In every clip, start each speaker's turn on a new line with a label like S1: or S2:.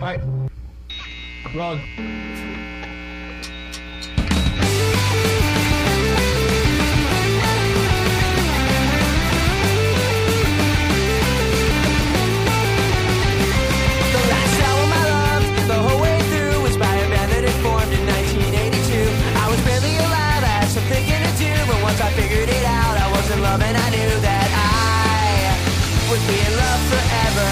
S1: Right. Run.
S2: I figured it out, I was in love and I knew that I would be in love forever.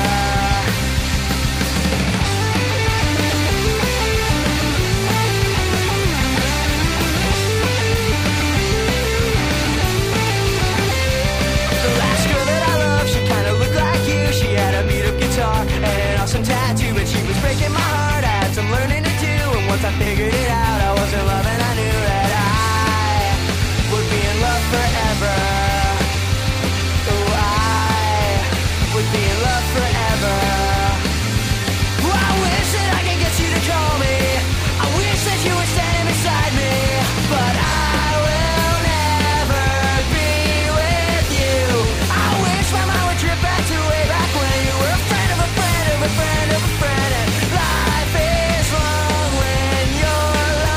S2: The last girl that I loved, she kinda looked like you. She had a beat-up guitar and an awesome tattoo, but she was breaking my heart, I had some learning to do. And once I figured it out, I was in love and I knew that I would be in love forever. Oh, I would be in love forever. Oh, I wish that I could get you to call me. I wish that you were standing beside me. But I will never be with you. I wish my mind would trip back to way back when you were a friend of a friend of a friend of a friend. And life is long when you're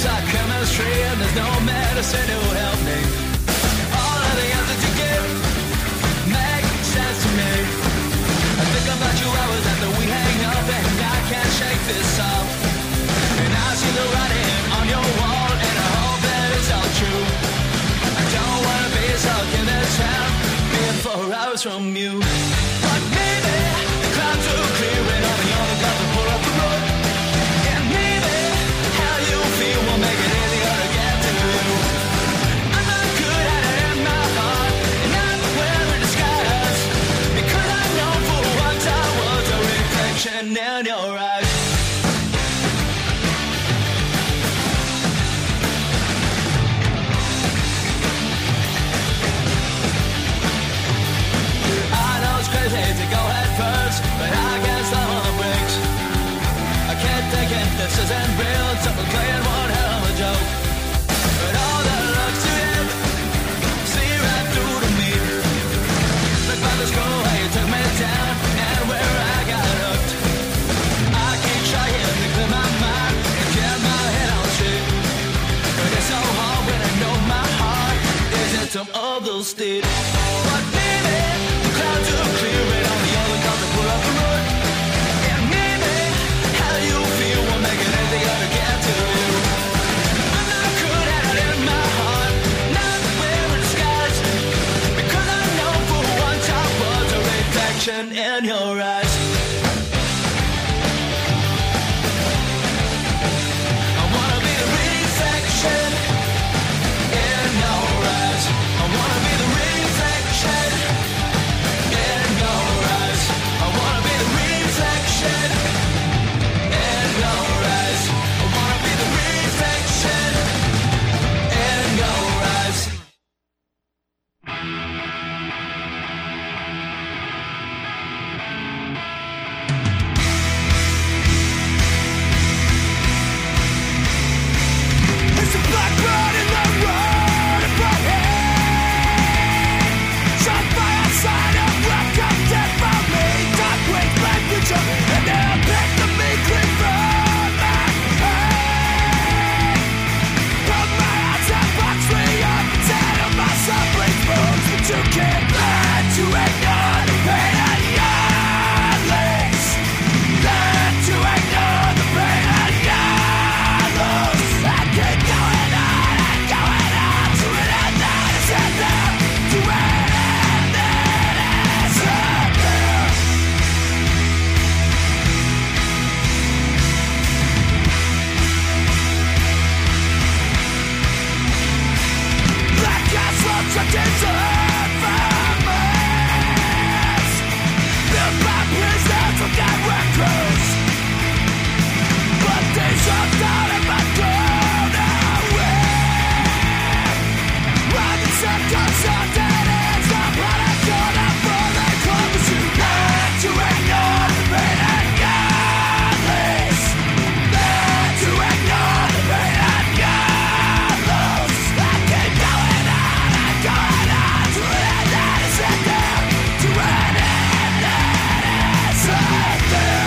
S3: Things like chemistry and there's no medicine to help me. All of the answers you give make sense to me. I think about you hours after we hang up and I can't shake this off. And I see the writing on your wall and I hope that it's all true. I don't wanna be stuck in this town, being 4 hours from you. But maybe the clouds will clear and all the other guys will pull up the road. And maybe how you feel will make it easier to get to you. I'm not good at it in my heart, and I'm wearing disguise, because I know for once I was a reflection in your eyes. Crazy to go head first, but I can't stop on the brakes. I can't take it, this isn't real. Someone playing one hell of a joke. But all that looks to him, see right through to me. Look by the scroll, how you took me down, and where I got hooked. I keep trying to clear my mind and get my head on straight. But it's so hard when I know my heart is in some other state. But maybe clouds are clear and all the other cars will pull up the road. And maybe how you feel will make it easier to get to you. I'm not good at it in my heart, not wearing disguise, because I know for once I was a reflection in your eyes. I wanna be the reflection in your eyes. I wanna be the reflection in your eyes. I wanna be the reflection in your eyes. I wanna be the reflection in your eyes. It's a blackbird in the road in my head. Shot by a sign of welcome death for me. Dark wings, black future, and they'll pick the meat clean from my head. Put my eyes and box me up and tell my son bleeds moves, but you can't learn to ignore the pain of your legs. Learn to ignore the pain of your loss. I keep going on and going on to an end that is in there, to an end that is in there. Black asphalt trapped into infamous, built by prisoners from network crews. But they jumped out of my grown away. Running circles on dead ends, the product on a falling clothes. You learn to ignore the pain and godless. Learn to ignore the pain and godless. I keep going on and going on to an end that is in there, to an end that is in there.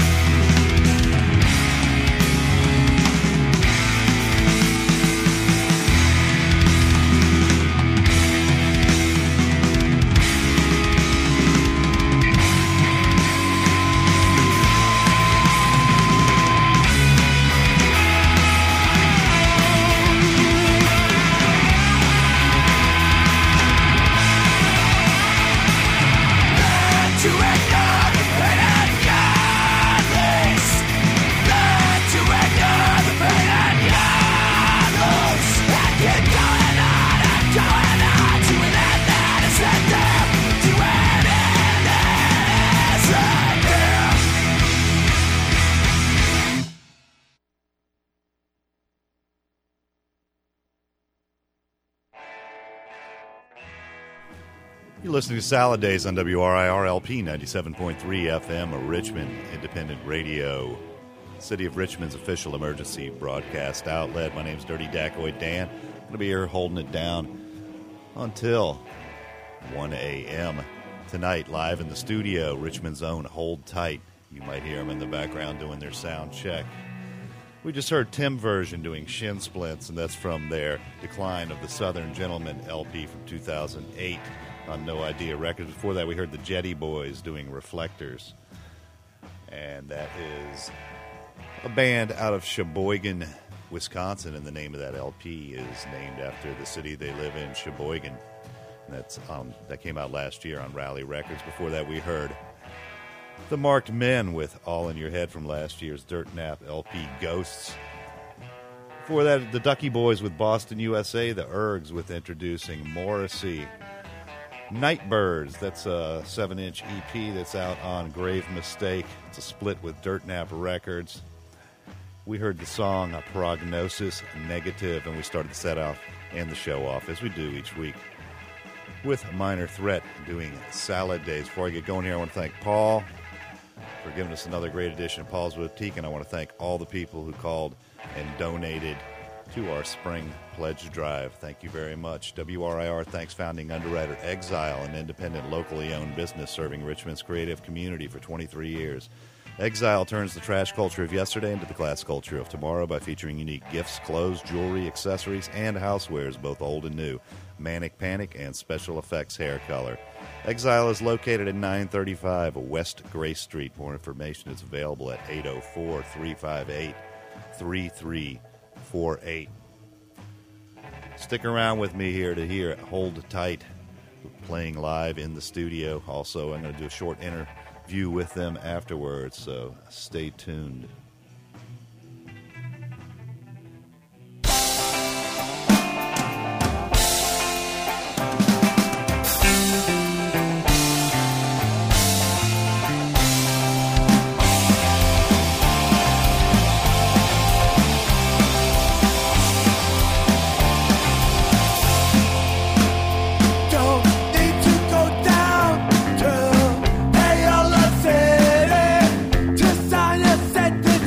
S3: To ignore the pain and godless. Learn to ignore the pain and godless. I keep going on and going on to an end that is in there, to an end that is in there.
S4: You're listening to Salad Days on WRIR-LP 97.3 FM, a Richmond independent radio, City of Richmond's official emergency broadcast outlet. My name's Dirty Dacoid Dan. I'm going to be here holding it down until 1 a.m. tonight, live in the studio, Richmond's own Hold Tight. You might hear them in the background doing their sound check. We just heard Tim Version doing Shin Splints, and that's from their Decline of the Southern Gentleman LP from 2008 on No Idea Records. Before that, we heard the Jetty Boys doing Reflectors, and that is a band out of Sheboygan, Wisconsin, and the name of that LP is named after the city they live in, Sheboygan. And that's that came out last year on Rally Records. Before that, we heard the Marked Men with All in Your Head from last year's Dirt Nap LP, Ghosts. Before that, the Ducky Boys with Boston, USA. The Ergs with Introducing Morrissey. Nightbirds, that's a 7-inch EP that's out on Grave Mistake. It's a split with Dirt Nap Records. We heard the song Prognosis Negative, and we started the set off and the show off, as we do each week, with Minor Threat doing Salad Days. Before I get going here, I want to thank Paul for giving us another great edition of Paul's Boutique, and I want to thank all the people who called and donated to our spring pledge drive. Thank you very much. WRIR thanks founding underwriter Exile, an independent, locally owned business serving Richmond's creative community for 23 years. Exile turns the trash culture of yesterday into the class culture of tomorrow by featuring unique gifts, clothes, jewelry, accessories, and housewares, both old and new, Manic Panic, and special effects hair color. Exile is located at 935 West Grace Street. More information is available at 804-358-3348. Stick around with me here to hear Hold Tight, playing live in the studio. Also, I'm going to do a short interview with them afterwards, so stay tuned.
S5: Set the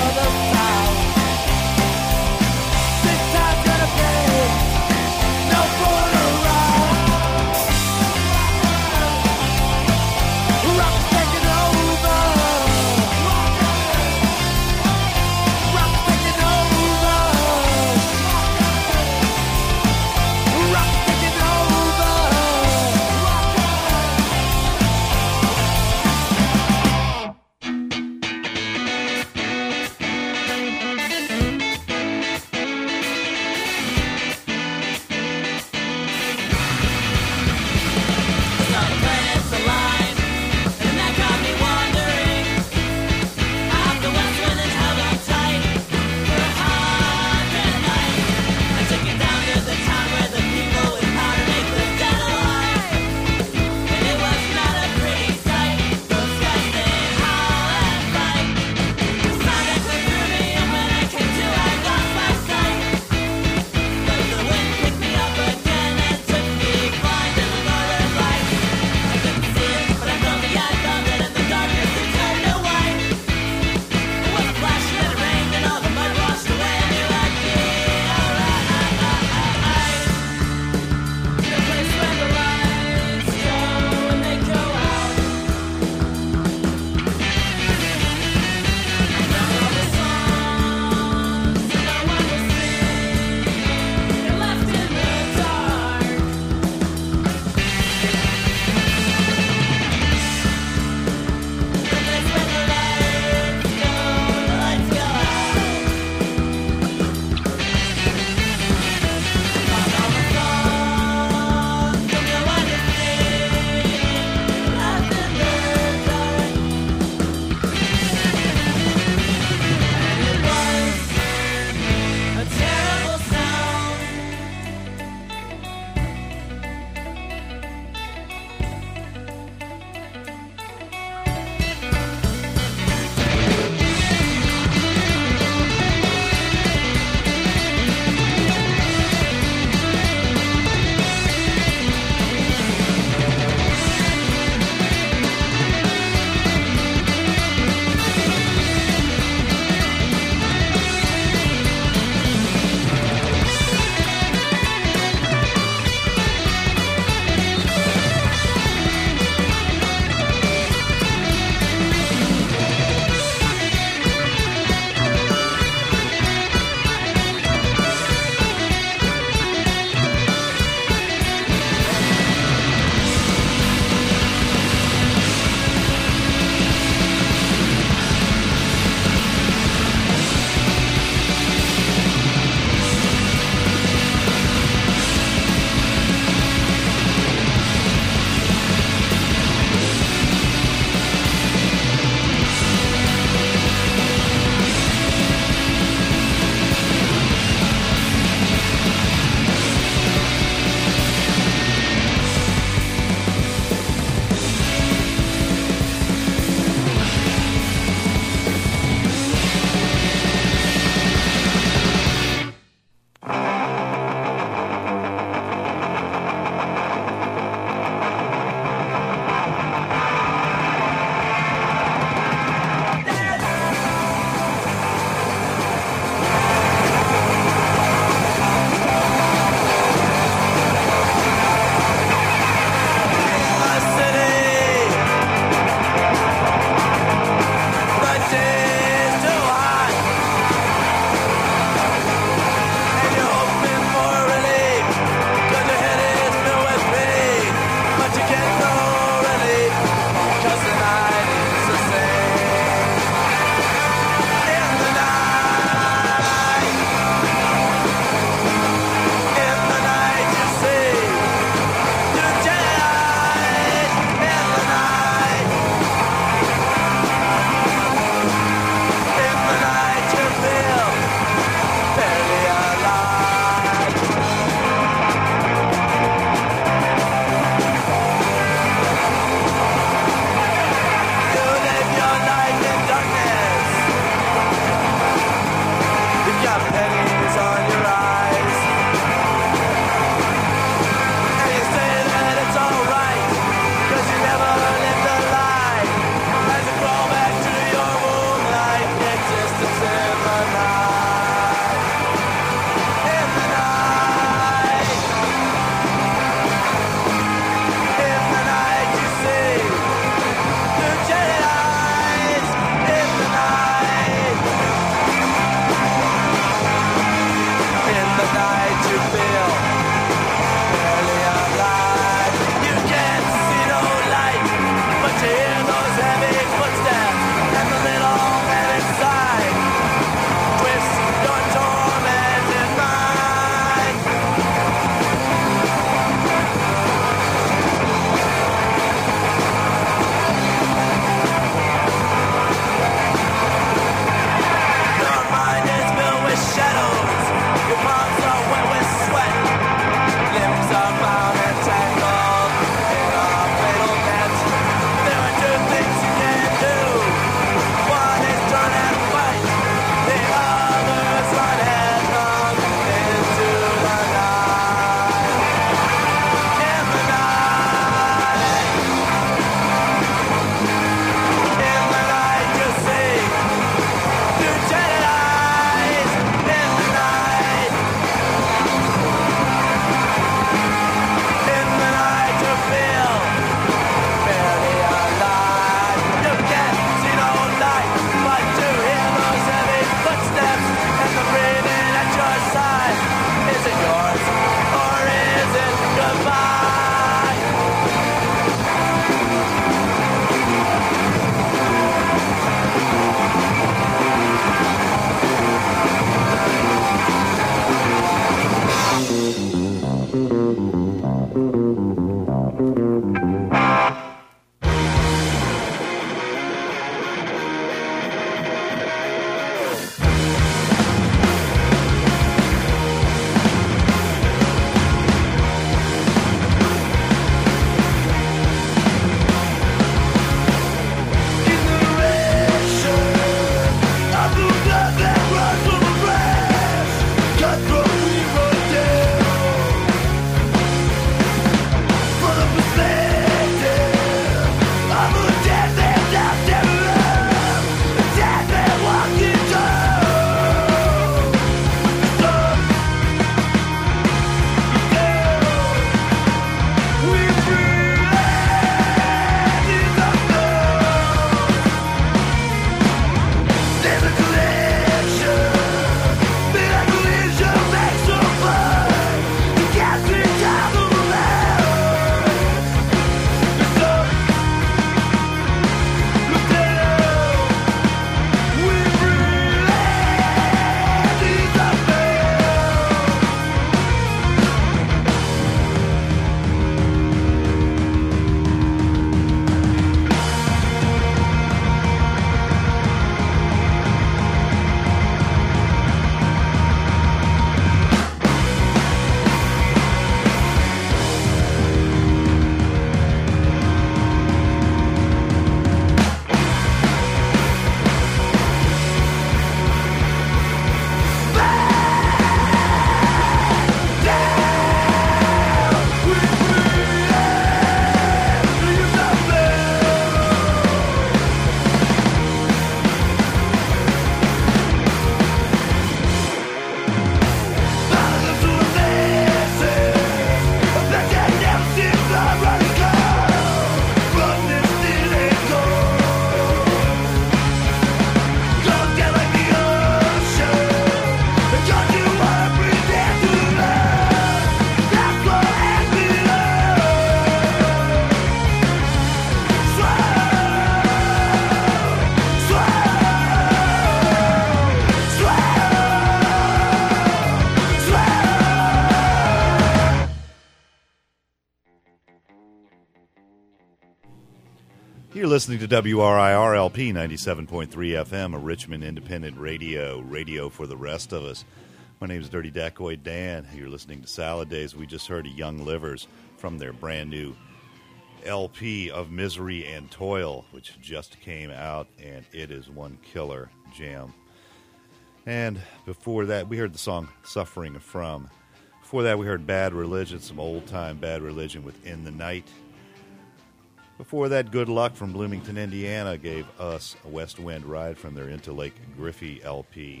S4: You're listening to WRIR-LP 97.3 FM, a Richmond independent radio for the rest of us. My name is Dirty Dacoy Dan. You're listening to Salad Days. We just heard Young Livers from their brand new LP of Misery and Toil, which just came out, and it is one killer jam. And before that, we heard the song Suffering From. Before that, we heard Bad Religion, some old-time Bad Religion with In the Night. Before that, Good Luck from Bloomington, Indiana, gave us a West Wind Ride from their Into Lake Griffey LP.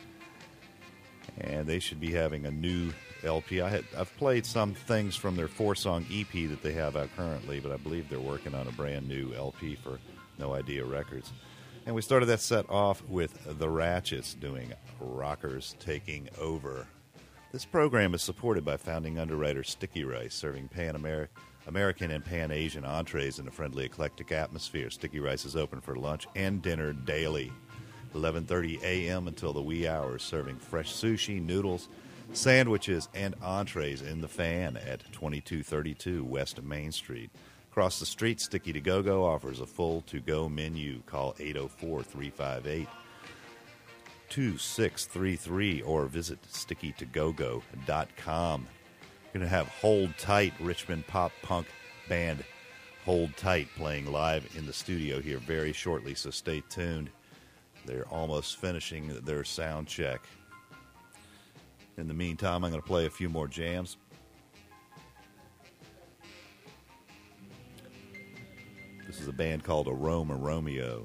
S4: And they should be having a new LP. I've played some things from their 4-song EP that they have out currently, but I believe they're working on a brand new LP for No Idea Records. And we started that set off with The Ratchets doing Rockers Taking Over. This program is supported by founding underwriter Sticky Rice, serving Pan-American and Pan-Asian entrees in a friendly, eclectic atmosphere. Sticky Rice is open for lunch and dinner daily, 11:30 a.m. until the wee hours, serving fresh sushi, noodles, sandwiches, and entrees in the Fan at 2232 West Main Street. Across the street, Sticky To Go-Go offers a full to-go menu. Call 804-358-2633 or visit stickytogogo.com. You're going to have Hold Tight, Richmond pop-punk band Hold Tight, playing live in the studio here very shortly, so stay tuned. They're almost finishing their sound check. In the meantime, I'm going to play a few more jams. This is a band called Aroma Romeo.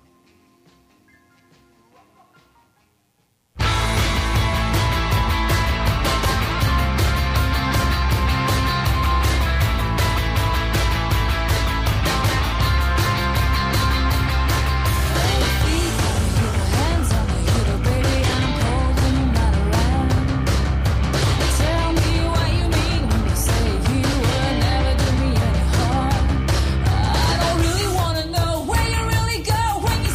S5: When you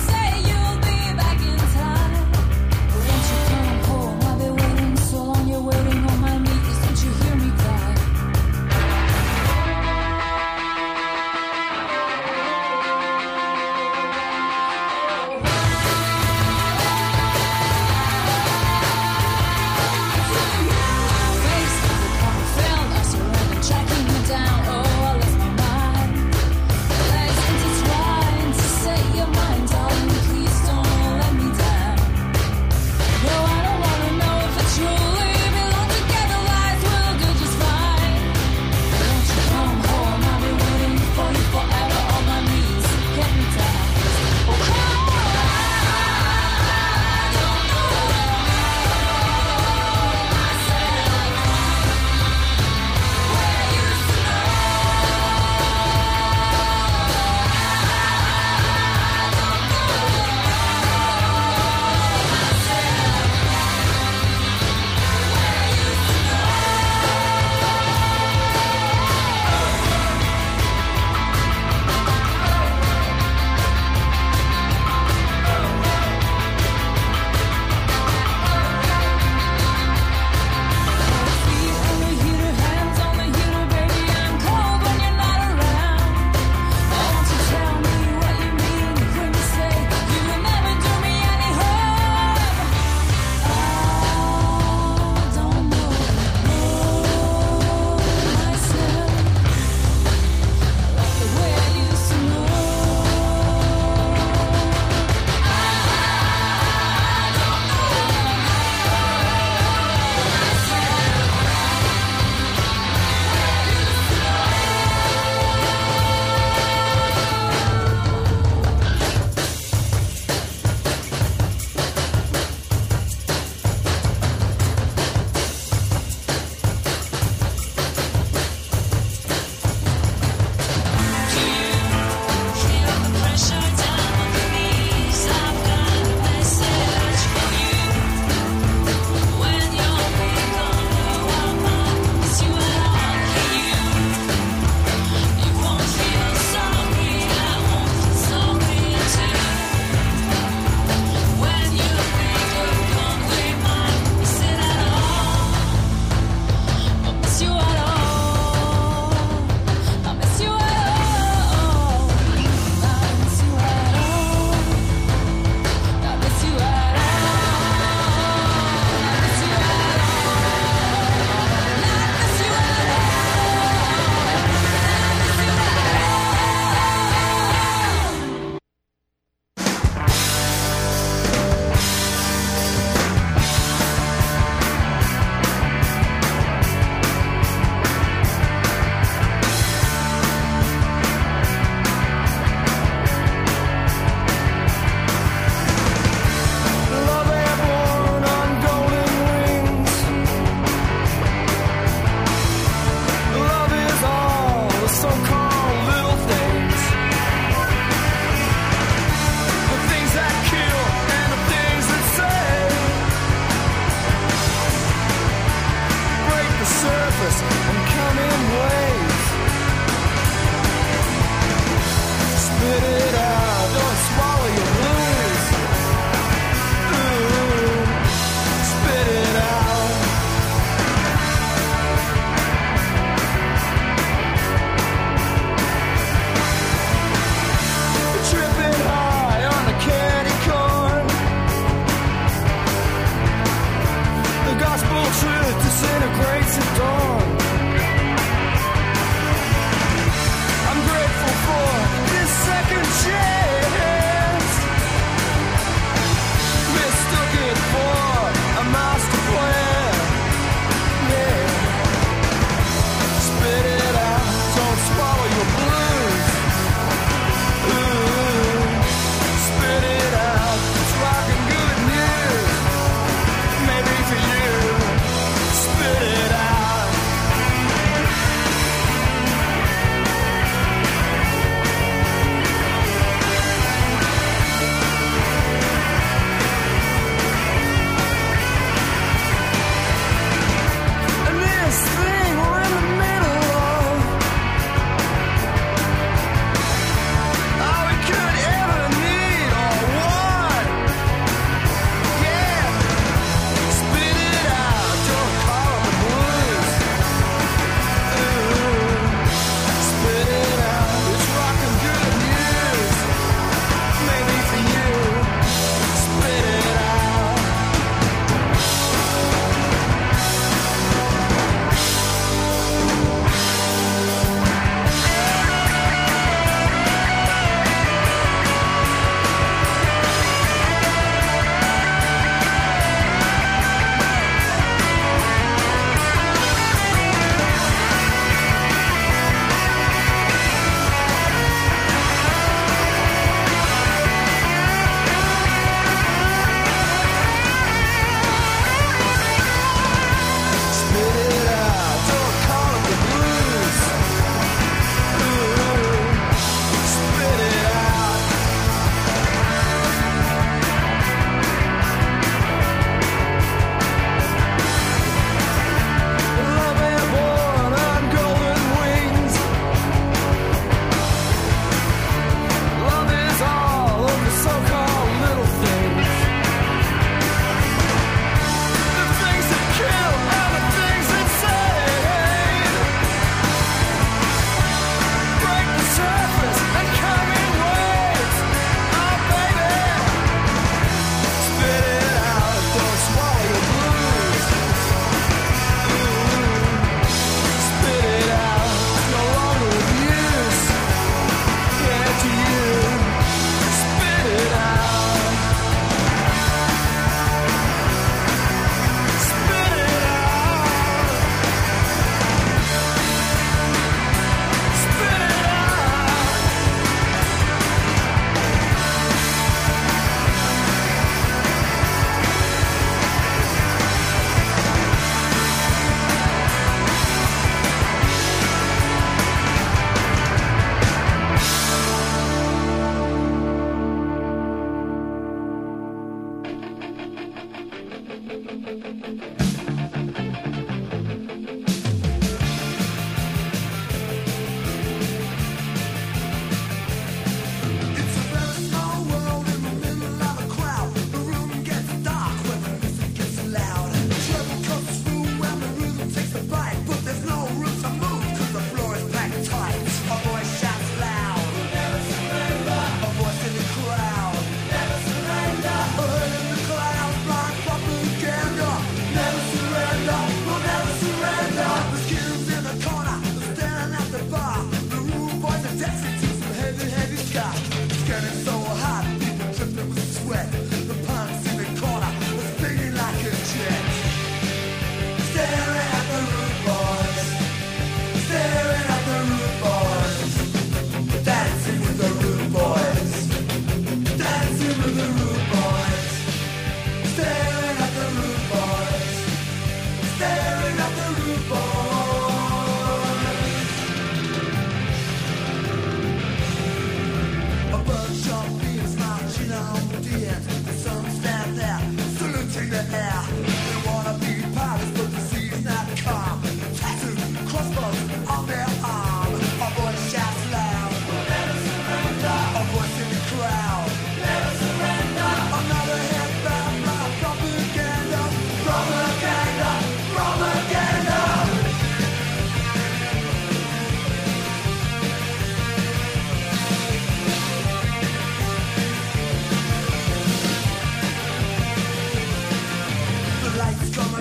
S2: surface and come in waves. Spit it out, don't swallow your blues. Ooh, spit it out. Tripping high on the candy corn. The gospel truth disintegrates at dawn. I'm grateful for this second chance. Mistook it for a master plan. Yeah. Spit it out, don't swallow your blues. Ooh, spit it out, it's rockin' good news. Maybe for you, spit it out. And this thing we're in the middle of, all we could ever need or want. Yeah, spit it out, don't call it the blues. Ooh, spit it out, it's rockin' good news. Maybe for you, spit it out. Spit it out, don't call it the blues. Ooh, spit it out. Love airborne on golden wings. Love is all of the so-called little things. The things that kill and the things that save. Break the surface and come in waves. Oh baby, spit it out, don't swallow your blues. Ooh, spit it out, it's no longer of use. Yeah, to you, spit it out. Spit it out. Spit it out. It's a very small world in the middle of a crowd. The room gets dark when the music gets loud. Trouble comes through when the rhythm takes a bite, but there's no room to move 'cause the floor is packed tight. A voice shouts loud, never surrender. A voice in the crowd, never surrender. A herd in the clouds like propaganda, never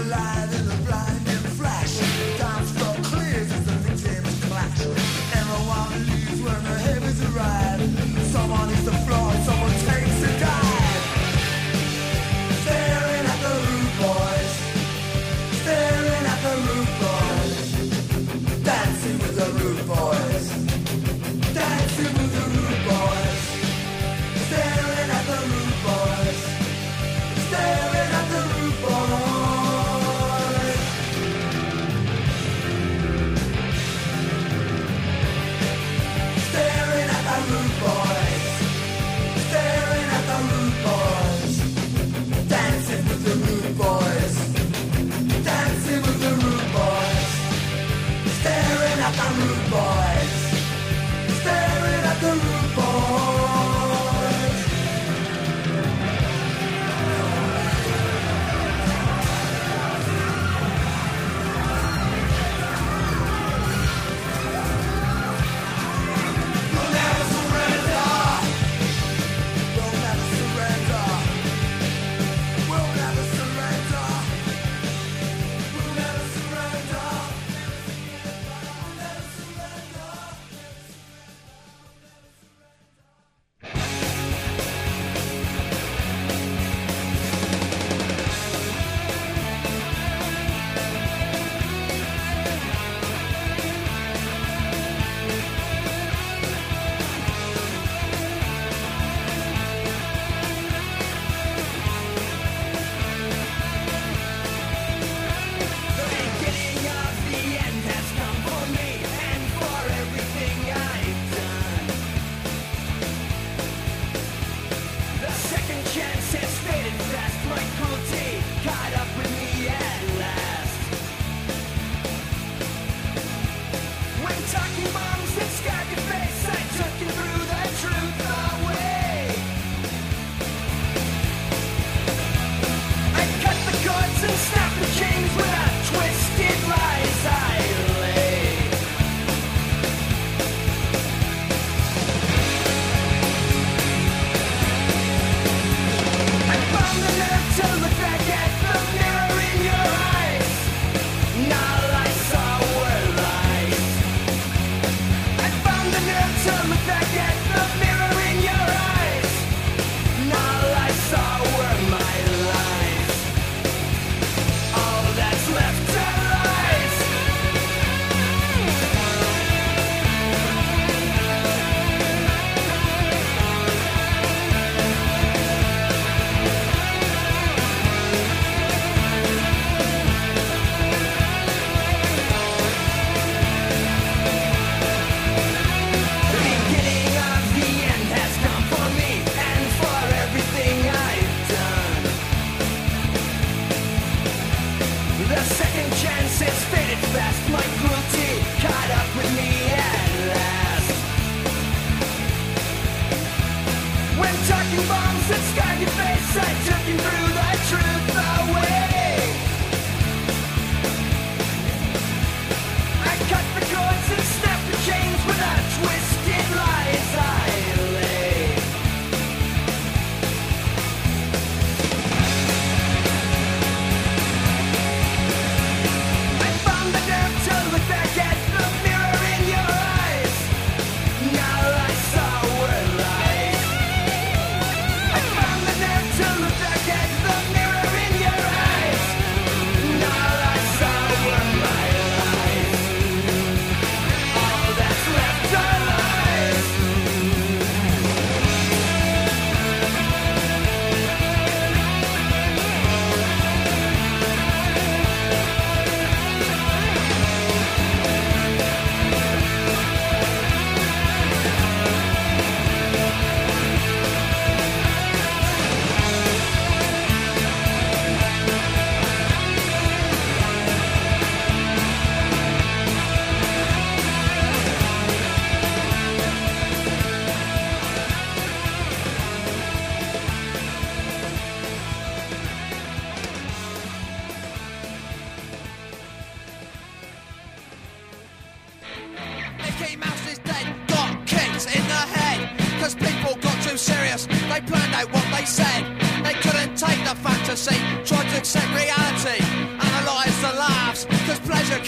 S2: They planned out what they said. They couldn't take the fantasy, tried to accept reality. And a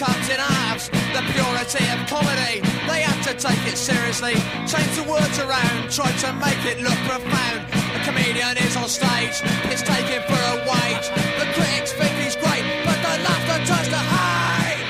S3: comes in halves. The purity of comedy, they have to take it seriously. Change the words around, try to make it look profound. A comedian is on stage, it's taken for a wage. The critics think he's great, but the laughter turns to hate.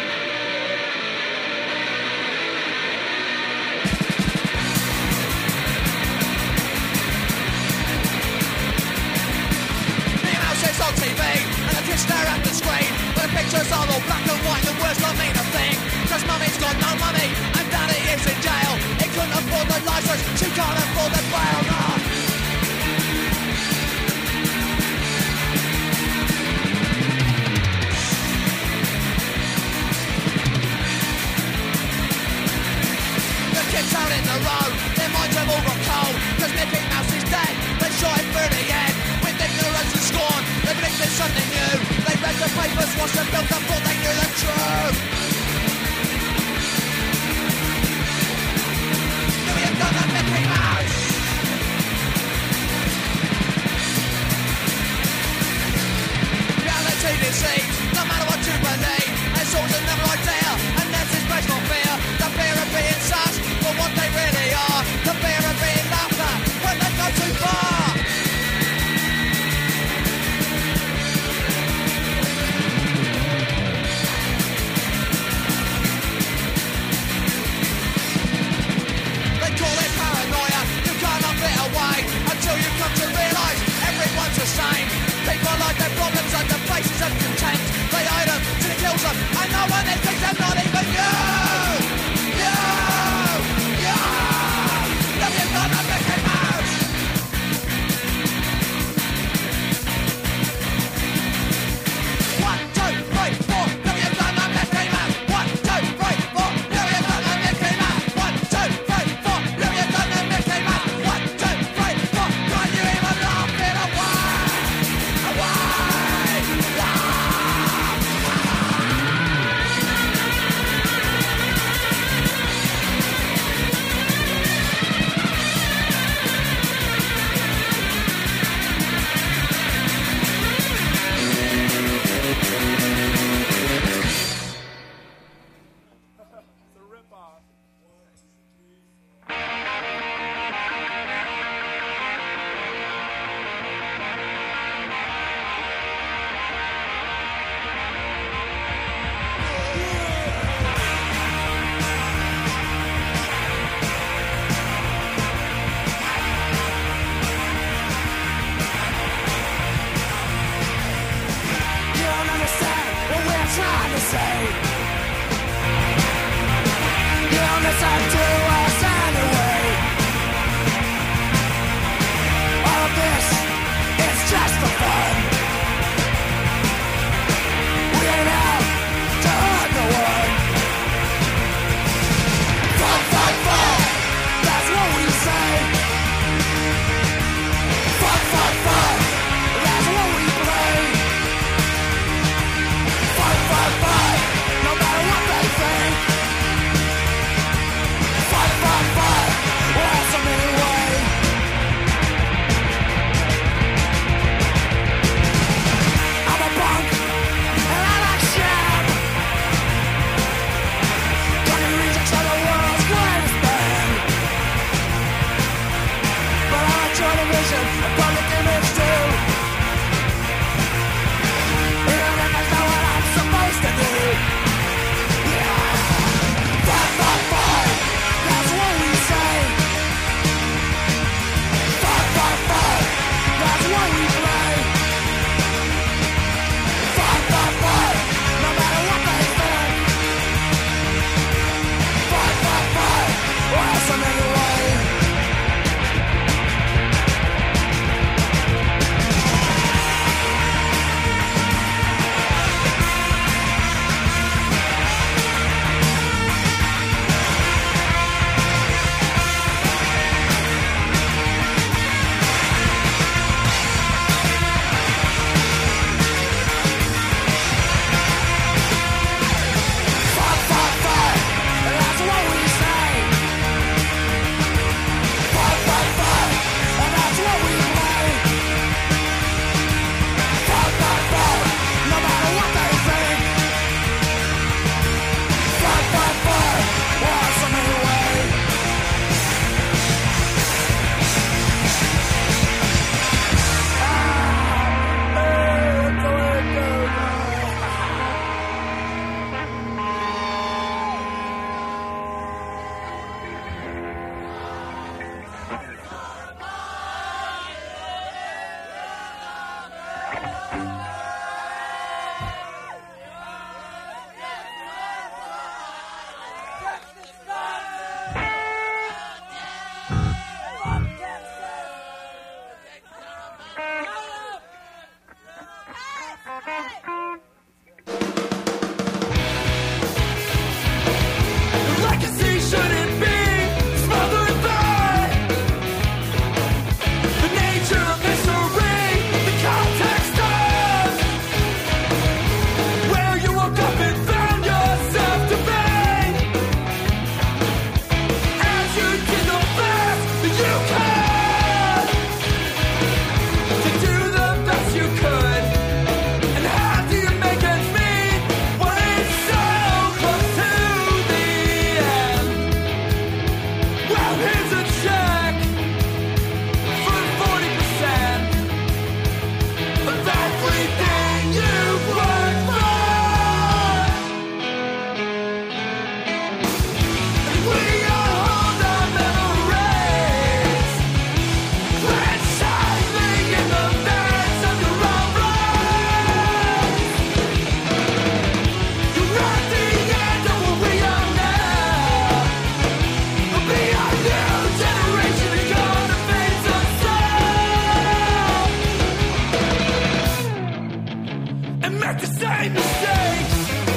S3: The house is on TV, and the kids stare at the screen. But the pictures are all black and white, the words don't mean a thing. Cause mummy's got no money, and daddy is in jail. He couldn't afford the license, she can't afford the bail, no. Kids out in the road, their minds have all got cold. Cause Mickey Mouse is dead, they shot him through the head. With ignorance and scorn, they believed in something new. They read the papers, watched the films and thought they knew the truth. Now you've got the Mickey Mouse. Reality deceives, no matter what you believe. It's always another idea, and that's his based on fear. The fear of being sus for what they really are. The fear of being laughter when they go too far. They call it paranoia, you can't knock it away until you come to realise everyone's the same. People like their problems and the faces of contempt. They hide them till it kills them, and no one else thinks them, not even you.
S2: Fight, Legacy shouldn't be smothered by the nature of history, the context of where you woke up and found yourself to be. As you did the best that you could, to do the best you could, and how do you make ends meet when it's so close to the end? Well, here's a check for 40% of everything you've worked for. And we all hold our memories, recycling in the beds of your own brains. You're at the end of what we are now. We'll be a new generation to go to face us all and make the same mistakes.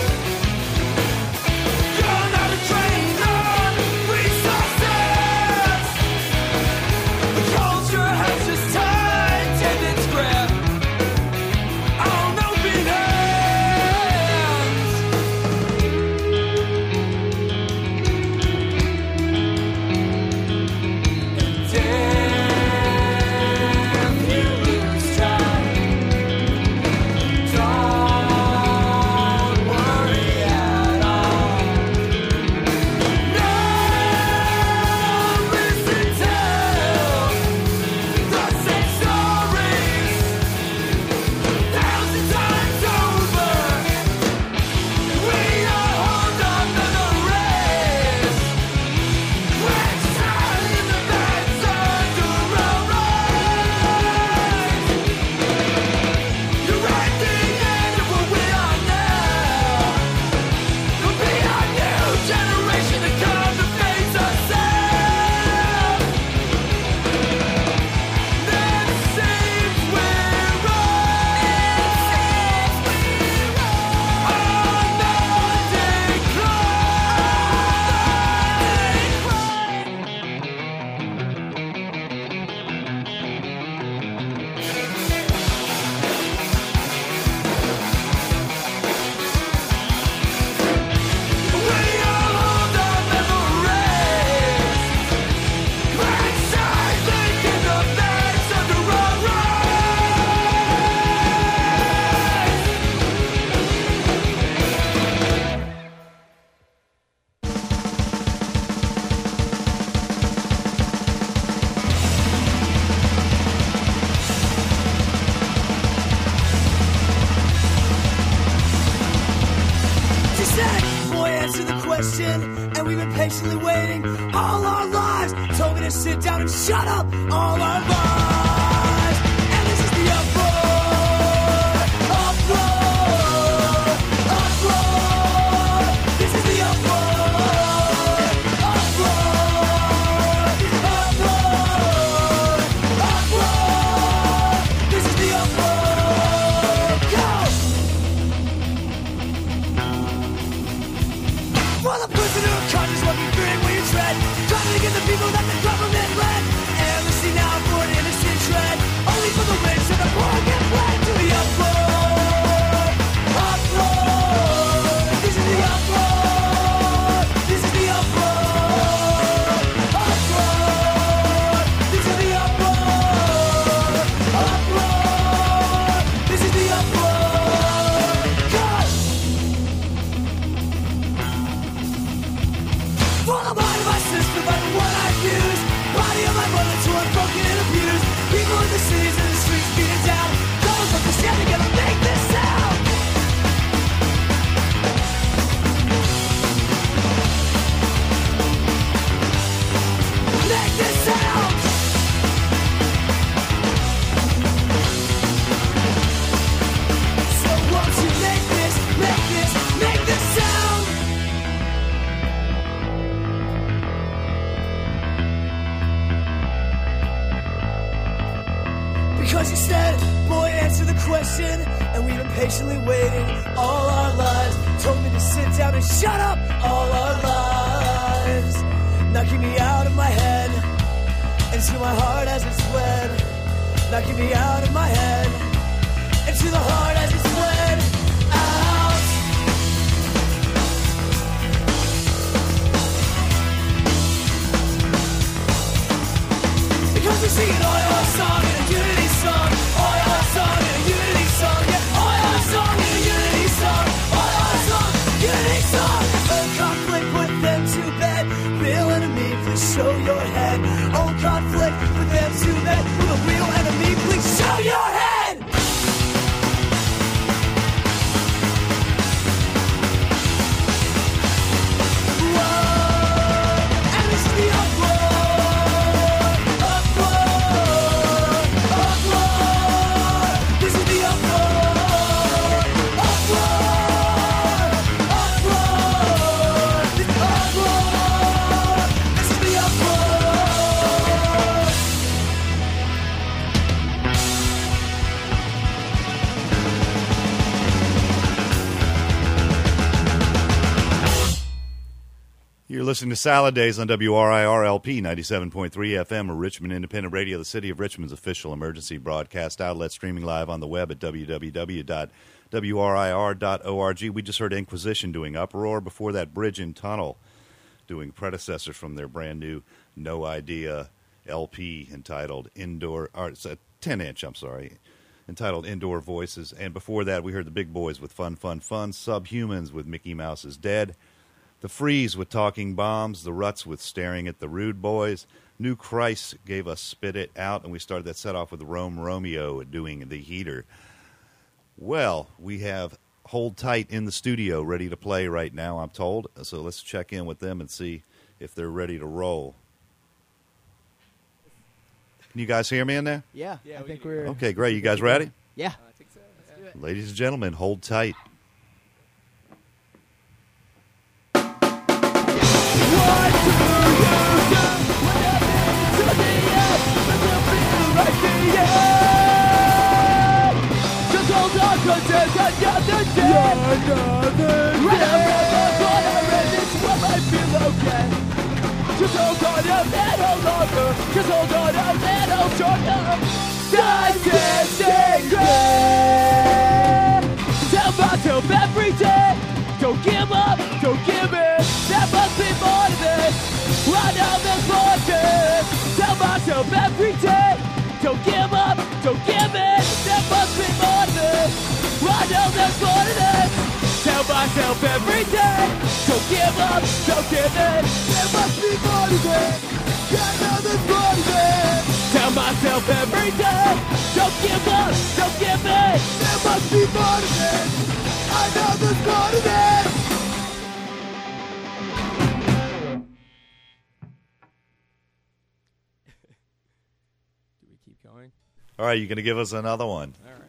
S2: You're not a train on resources. The culture has just tightened its grip on open hands. Damn, you lose time. Don't worry at all. No, listen to the same stories 1,000 times over. We all hold our memories, exile in the beds under our eyes. You're at the end of what we are now. There'll be a new generation to come to face ourselves. That seems we're She said, boy, answer the question. And we've been patiently waiting all our lives. Told me to sit down and shut up all our lives. And this is the uproar. Uproar. Uproar. This is the uproar. Uproar. Uproar. Uproar. This is the uproar. Go! For the prisoner of conscience, what you fearing when you tread, trying to get the people that the government led. Amnesty now for an innocent patiently waiting all our lives. Told me to sit down and shut up all our lives. Knocking me out of my head into my heart as it's bled. Knocking me out of my head into the heart as it's bled out. Because we sing an oil song and a unity song. Oil song and a unity song. Yeah, oil song and a unity song. Oil song, unity song. Oh, conflict, put them to bed. Real enemy, please show your head. Oh, conflict, put them to bed. With a real enemy, please show your head.
S4: You're listening to Salad Days on WRIR-LP 97.3 FM, a Richmond Independent Radio, the City of Richmond's official emergency broadcast outlet, streaming live on the web at www.wrir.org. We just heard Inquisition doing Uproar. Before that, Bridge and Tunnel doing predecessor from their brand new No Idea LP entitled Indoor, or it's a 10-inch, I'm sorry, entitled Indoor Voices. And before that, we heard the Big Boys with Fun, Fun, Fun, Subhumans with Mickey Mouse is Dead, The Freeze with Talking Bombs, The Ruts with Staring at the Rude Boys, New Christ gave us Spit It Out, and we started that set off with Rome Romeo doing The Heater. Well, we have Hold Tight in the studio ready to play right now, I'm told. So let's check in with them and see if they're ready to roll. Can you guys hear me in there?
S5: Yeah, I think we're...
S4: Okay, great. You guys ready?
S5: Yeah.
S2: I think so. Let's do it.
S4: Ladies and gentlemen, hold tight.
S3: Just hold on a little longer. Just hold on a little shorter. Time is sacred. Tell myself every day, don't give up, don't give in. There must be more to this. I know there's more to this. Tell myself every day, don't give up, don't give in. There must be more to this. I know there's more to this. Tell myself every day, don't give up, don't give in. There must be more to this. I know there's more to this. Tell myself every day, don't give up, don't give in. There must be more to this. I know there's more to this.
S5: Do we keep going?
S4: All right, you going to give us another one?
S5: All right.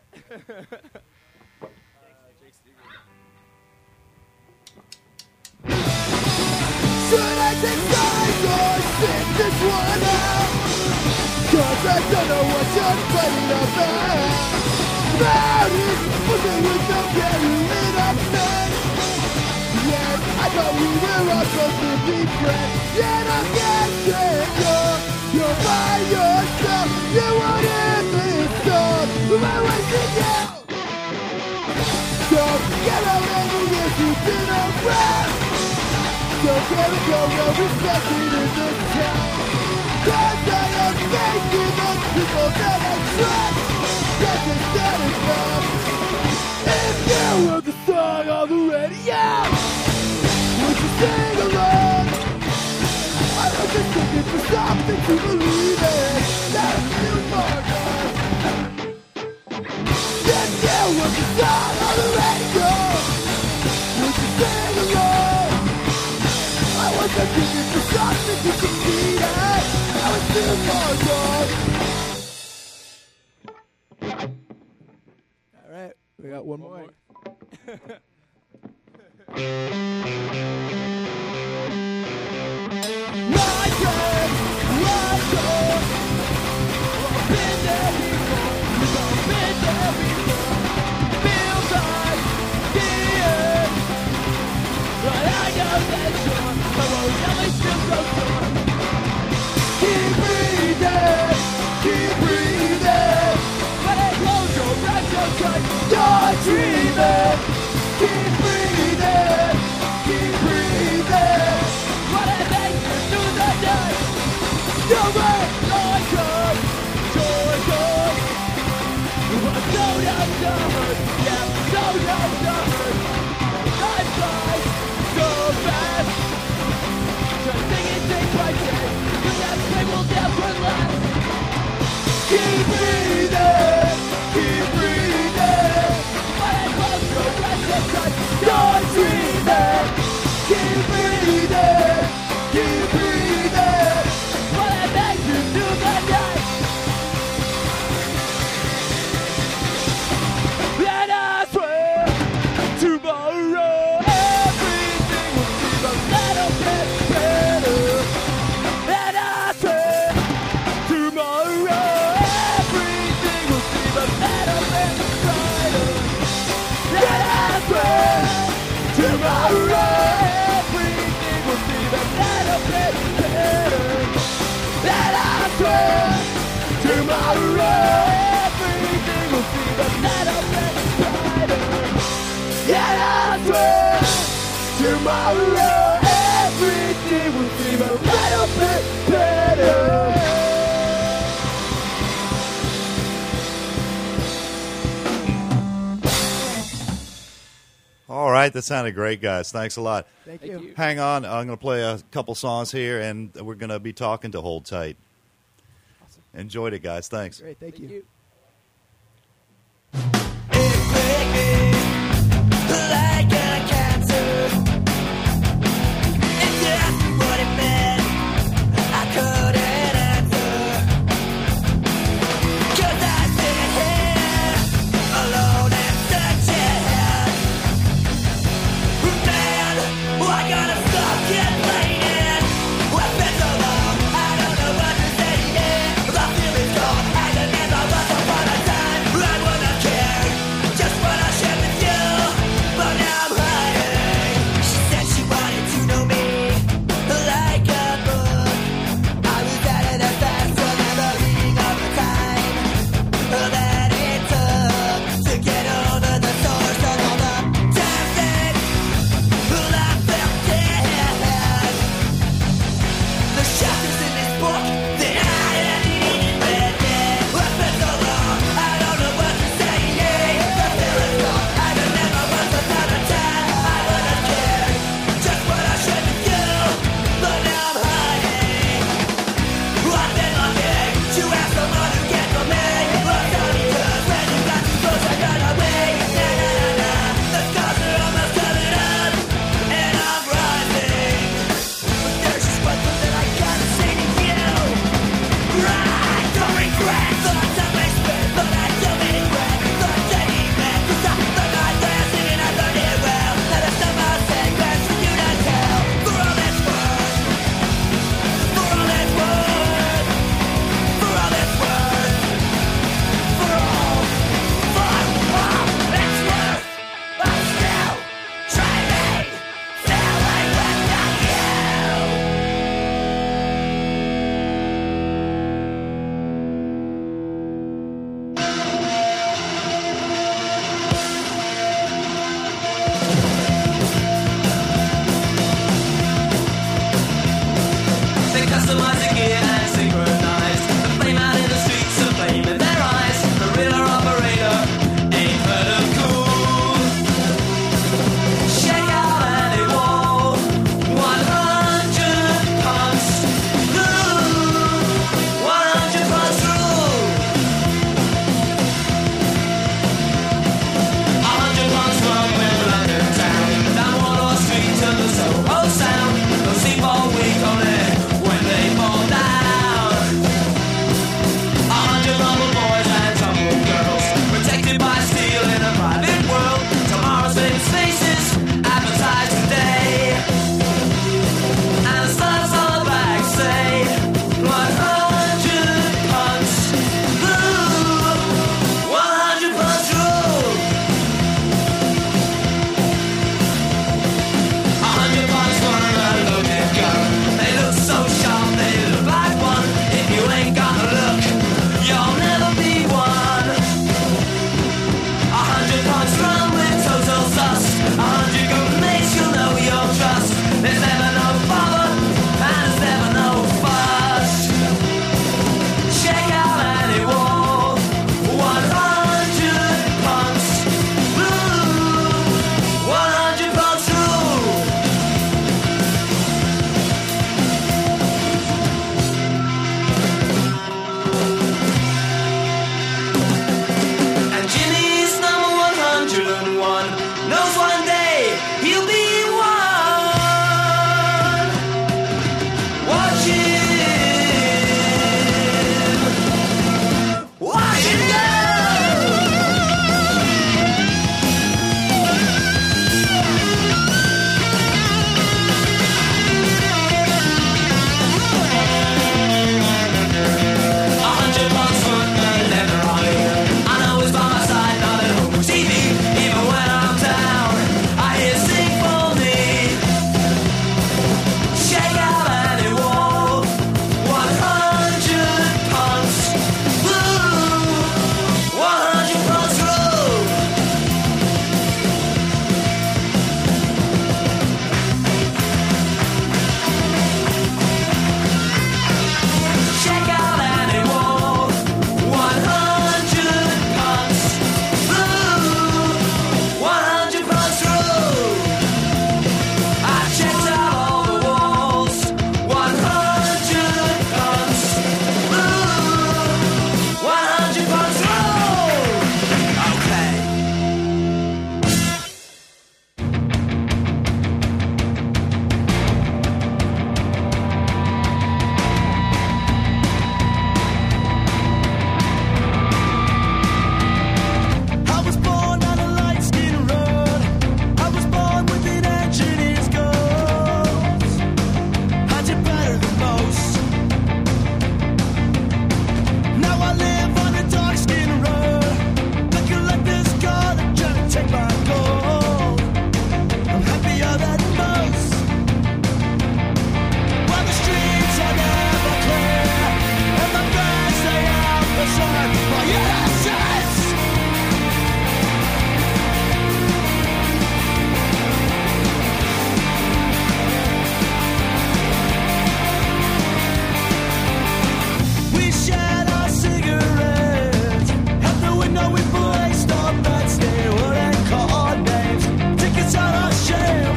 S3: Should I take sides or sit this one out? Cause I don't know what you're fighting about. About it, but there was no carrying up men. Yes, I thought we were all supposed to be friends. Yet I'm guessing you're by yourself. You wanted this song, but I wasted you. So get out of the years you've been around. So get it go, no respected in this town. Cause I am making those people that I trust. That's a status enough. If you heard the song on the radio, would you sing along? I was just looking for something to believe in. That's too far gone. If you heard the song on the radio, would you sing along? I was just looking for something to compete at. I was too far gone.
S5: All right, we got one more.
S3: Been there before, been there before, been
S2: Start dreaming, keep breathing, keep breathing. What I make you do the night. You make my good, joy good. I'm so down to hurt, yeah, so down to hurt. Time flies so fast. Just thinking day by day, you that pain will never last. Keep breathing, keep breathing. When I close your eyes and touch, you're dreaming. Keep breathing, keep breathing. When I make you do the night. And I swear, tomorrow everything will seem a little bit better. And I swear, tomorrow everything will seem a little bit brighter. And I swear, tomorrow everything will seem a little bit better. And I swear, tomorrow everything will seem a little bit brighter. And I swear, tomorrow everything will seem a little bit better.
S4: All right, that sounded great, guys. Thanks a lot.
S5: Thank you.
S4: Hang on. I'm going to play a couple songs here, and we're going to be talking to Hold Tight. Enjoyed it, guys. Thanks.
S5: Great, thank you.
S2: Like a cancer. If you asked me what it meant, I couldn't answer. 'Cause I sit here alone and search it. Man, why gotta stop complaining? What's been so long? I don't know what to say. My feelings gone, and the hands are Once run with total sus. 100 good mates, you'll know your trust. There's never no bother, and there's never no fuss. Check out any wall. 100 punks. Ooh, 100 punks rule. And Jimmy's number 101 knows one day he'll be one. Watch him. Watch him go. 100 bucks for the leather on it. I know he's by my side, not at home TV. Even when I'm down, I hear sing for me. Shake out any wall. 100 punks. Ooh, 100 punks rule. Check out any wall. 100 punks. Ooh, 100 punks rule. I checked out all the walls. 100 punks. Ooh, 100 punks rule. Okay. I was born on a light skin road. I was born with an engineer's goals. I did better than most. Now I live on a dark skin road. Looking like this girl that trying to take my gold. I'm happier than most. While the streets are never clear, and my friends stay out the sun for innocence. We shared our cigarettes. At the window we placed our bets. They wouldn't call our names. Tickets out our shame.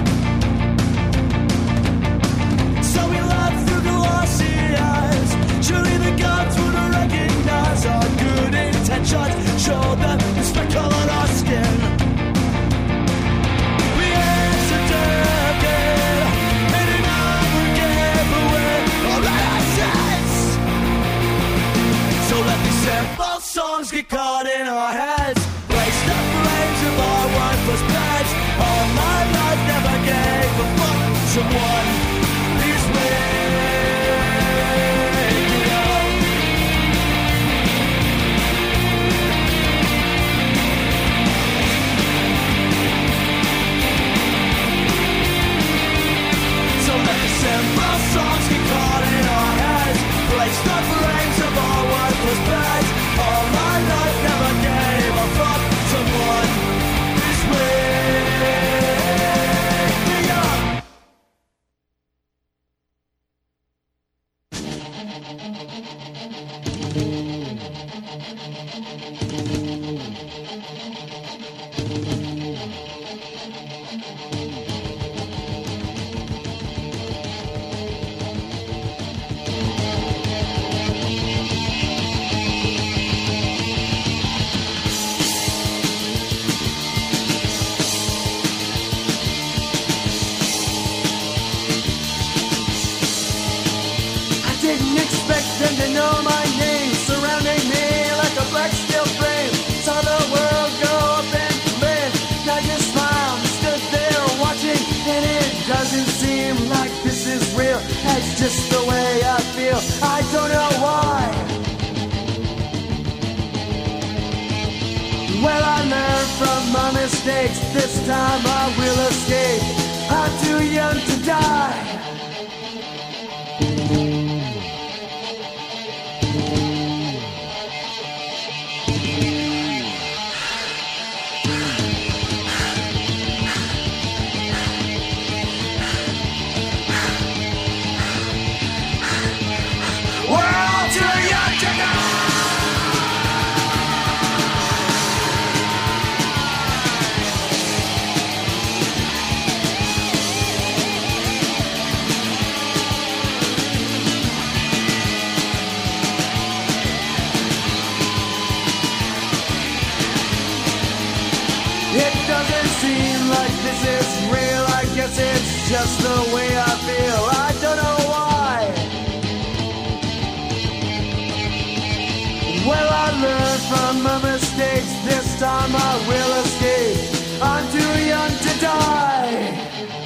S2: So we laughed through glossy eyes. Surely the gods would recognize our good intentions. Show them respect on our skin. We accidentally made an hour giveaway of innocence. So let these simple songs get caught in our heads. Waste the flames of our worthless pledge. All my life never gave a fuck. Someone please wake me up. So let the simple songs get caught in our heads. Place the flames of our worthless pledge. All my life never gave a fuck. Someone please wake me up. I didn't expect them to know my name. Surrounding me like a black steel frame. Saw the world go up in flames. I just smiled and stood there watching. And it doesn't seem like this is real. That's just the way I feel. I don't know why. Well, I learned from my mistakes. This time I will escape. I'm too young to die. doesn't seem like this is real. I guess it's just the way I feel. I don't know why. Well, I learned from my mistakes. This time I will escape. I'm too young to die.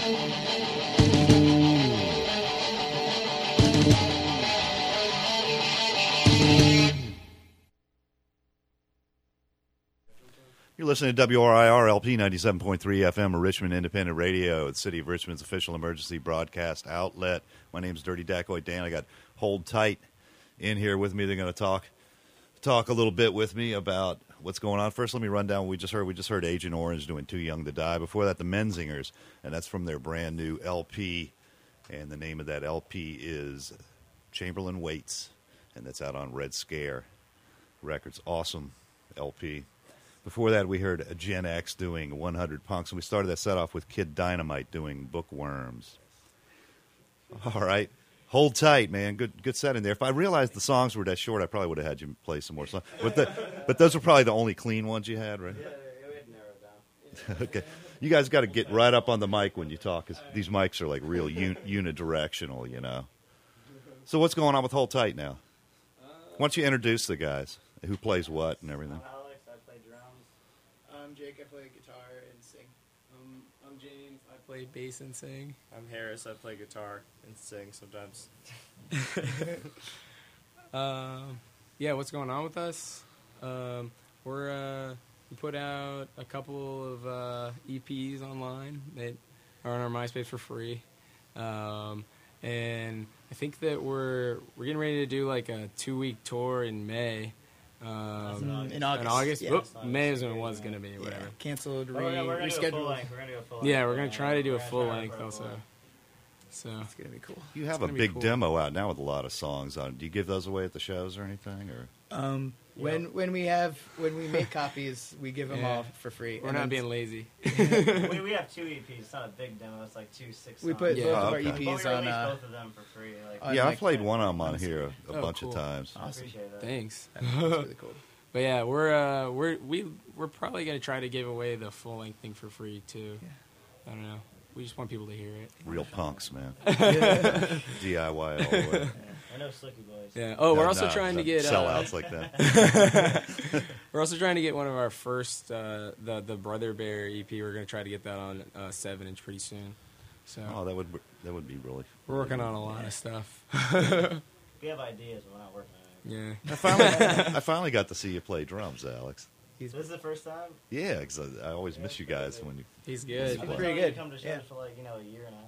S4: You're listening to WRIR LP 97.3 FM, a Richmond Independent Radio, the City of Richmond's official emergency broadcast outlet. My name's Dirty Dacoit Dan. I got Hold Tight in here with me. They're going to talk a little bit with me about what's going on. First, let me run down what we just heard. We just heard Agent Orange doing Too Young to Die. Before that, the Menzingers, and that's from their brand new LP. And the name of that LP is Chamberlain Waits, and that's out on Red Scare Records. Awesome LP. Before that, we heard Gen X doing 100 Punks, and we started that set off with Kid Dynamite doing Bookworms. All right. Hold tight, man. Good set in there. If I realized the songs were that short, I probably would have had you play some more songs. But those were probably the only clean ones you had, right?
S6: Yeah, we had narrowed down.
S4: Okay. You guys got to get right up on the mic when you talk, because these mics are like real unidirectional, you know. So what's going on with Hold Tight now? Why don't you introduce the guys? Who plays what and everything?
S6: Alex, I play drums.
S5: I'm Jake. I play guitar and sing. I'm James. I play bass and sing.
S7: I'm Harris. I play guitar and sing sometimes.
S5: Yeah, what's going on with us? We put out a couple of EPs online that are on our MySpace for free, and I think that we're getting ready to do like a 2-week tour in May.
S6: In
S5: August.
S6: Yeah.
S5: Whoop, May is when it was going to be. Whatever.
S6: Canceled.
S7: We're gonna do a full
S6: Rescheduled.
S7: length. We're gonna do a full length.
S5: Yeah, we're going to try to do a
S7: We're gonna
S5: full
S7: try
S5: length
S7: for a
S5: also.
S7: full length.
S5: So
S6: It's gonna be cool.
S4: You have a
S5: gonna be
S4: big
S5: cool.
S4: demo out now with a lot of songs on it. Do you give those away at the shows or anything? Or
S6: When we make copies, we give them
S5: Yeah.
S6: all for free.
S5: we're
S6: And
S5: not
S6: then
S5: being lazy.
S7: we have 2 EPs. It's not a big demo. It's like 2 6
S6: We
S7: songs.
S6: put
S5: Yeah.
S6: both of
S4: Oh,
S6: our
S4: okay.
S7: But we
S6: EPs
S7: released
S6: on.
S7: both of them for free. Like,
S6: on,
S4: yeah, I
S6: like,
S4: played one of them on here a
S5: Oh,
S4: bunch
S5: cool.
S4: of times.
S7: I appreciate that.
S5: Thanks.
S6: That's really cool.
S5: But yeah, we're probably gonna try to give away the full length thing for free too.
S6: Yeah.
S5: I don't know. We just want people to hear it.
S4: Real punks, man. DIY all the way.
S7: Yeah. I know Slicky Boys.
S5: Yeah. Oh, we're
S4: No,
S5: also
S4: no,
S5: trying to
S4: no,
S5: get
S4: sellouts like that.
S5: we're also trying to get one of our first the Brother Bear EP. We're gonna try to get that on 7-inch pretty soon. So
S4: Oh, that would be really.
S5: we're working on a lot of stuff.
S7: We have ideas. We're not working on it.
S5: Yeah.
S4: I finally got to see you play drums, Alex.
S7: This is the first time.
S4: Yeah, because I always miss you guys when you.
S5: He's good.
S7: I've been
S6: pretty
S7: telling you
S6: good.
S7: to come to shows
S6: Yeah.
S7: for like a year and a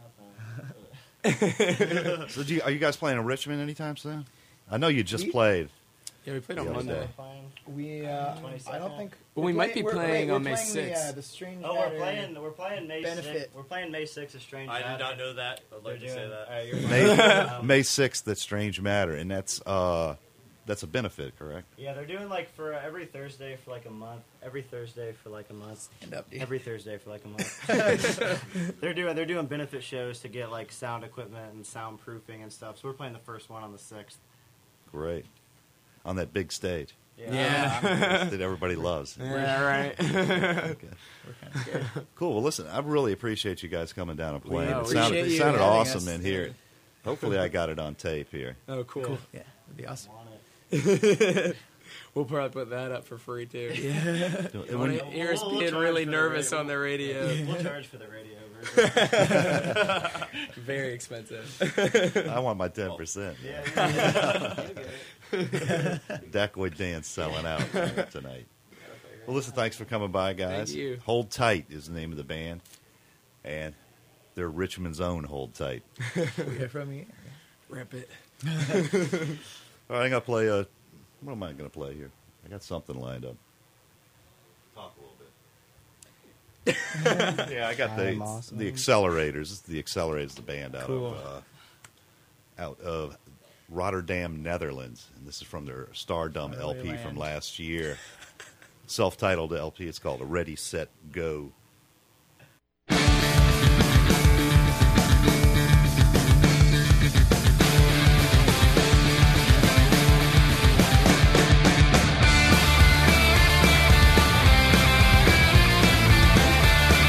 S7: half now.
S4: So are you guys playing in Richmond anytime soon? I know you just
S6: We-
S4: played.
S5: Yeah, we played on
S4: Yeah,
S5: Monday.
S7: Playing?
S6: We I don't think.
S5: Well, we might be
S6: we're
S5: playing on
S6: we're
S5: May
S6: playing
S5: 6th.
S6: The Strange
S7: Oh,
S6: Matter.
S7: we're playing May
S6: Benefit.
S7: 6th. We're playing May 6th. A Strange I did Matter. not know that. I'd like to say
S6: Uh,
S7: that.
S6: All right, you're
S4: May 6th, that Strange Matter, and that's a benefit, correct?
S7: Yeah, they're doing like for every Thursday for like a month. Every Thursday for like a month.
S6: Stand up, dude.
S7: Every Thursday for like a month. They're doing benefit shows to get like sound equipment and soundproofing and stuff. So we're playing the first one on the 6th.
S4: Great. On that big stage
S5: Yeah.
S4: that everybody loves.
S5: Yeah. Right.
S4: Okay. Cool. Well, listen, I really appreciate you guys coming down and playing.
S5: Yeah,
S4: It
S5: appreciate
S4: sounded, it
S6: you
S4: sounded
S6: having
S4: awesome
S6: us.
S4: in here. Hopefully, I got it on tape here.
S5: Oh, cool.
S6: Yeah, that'd be awesome.
S7: On it.
S5: We'll probably put that up for free too.
S4: And
S5: You
S4: when-
S5: want to hear us
S7: We'll
S5: being
S7: charge
S5: really
S7: for the
S5: nervous
S7: radio.
S5: on the radio.
S7: We'll charge for the radio version.
S5: Very expensive.
S4: I want my 10%. Dacoit Dan's selling out tonight. Well, listen, thanks for coming by, guys.
S5: Thank you.
S4: Hold Tight is the name of the band, and they're Richmond's own Hold Tight.
S6: We hear from you.
S5: Rip it.
S4: All right, I'm going to play what am I going to play here? I got something lined up. Talk a little bit. Yeah, I got
S6: I'm awesome.
S4: the Accelerators. This is the Accelerators, the band
S6: Cool.
S4: out of Rotterdam, Netherlands, and this is from their Stardom
S6: Holy
S4: LP from
S6: land.
S4: last year. Self-titled LP. It's called Ready, Set, Go.
S2: Ready,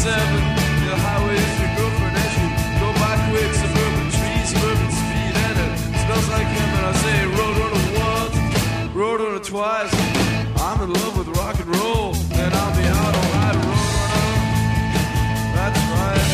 S8: The highways your girlfriend as you go by quick. Suburban trees, suburban speed, and it smells like him. And I say, Roadrunner once, Roadrunner twice. I'm in love with rock and roll, and I'll be out all night, Roadrunner. That's right.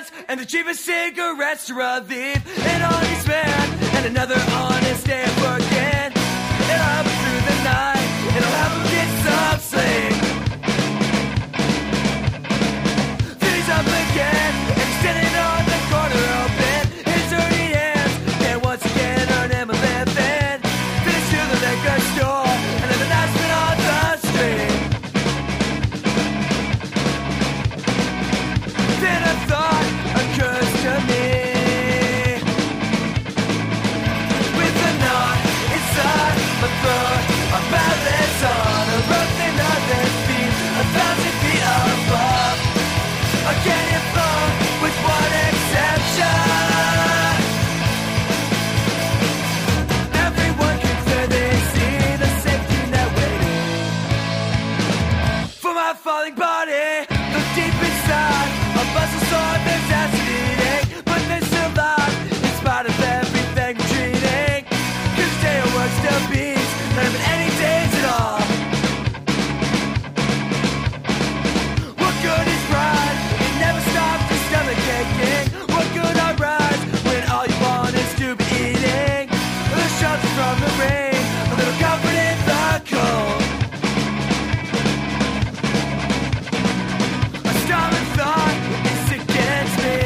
S2: gas and the cheapest cigarettes to relieve an honest man and another honest day of working. And I'll be through the night and I'll have him get some sleep. Then he's up again and he's standing on the corner open his dirty hands and once again earn him a living. Finish to the liquor store and then the night's been on the street. Then a thought occurs to me. With a knot inside my throat, a balance on a rope that nothing feet 1,000 feet above. A canyon floor with one exception. Everyone can clearly see the safety net waiting for my falling body. Look deep inside, a muscle sore that's acidity, but they still alive in spite of everything we're treating. 'Cause day of work still beats better than any days at all. What good is pride? It never stops the stomach aching. What good are rides when all you want is to be eating? A little shelter from the rain, a little comfort in the cold. A starving thought is against me.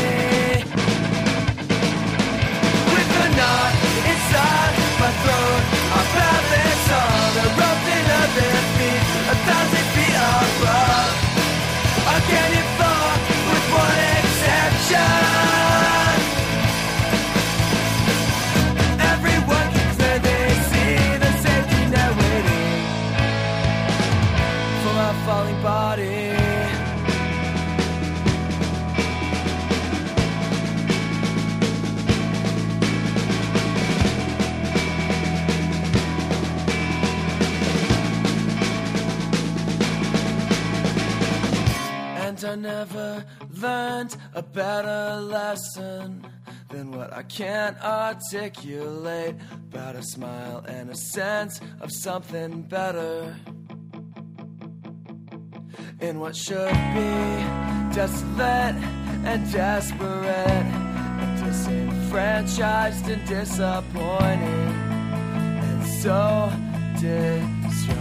S2: With a knot inside my throat, I balance on a rope that nothing feet 1,000 feet above. A canyon floor with one exception. Everyone can clearly see the safety net waiting for my falling body. And I never learned a better lesson than what I can't articulate. About a smile and a sense of something better. In what should be desolate and desperate, and disenfranchised and disappointing, and so distraught.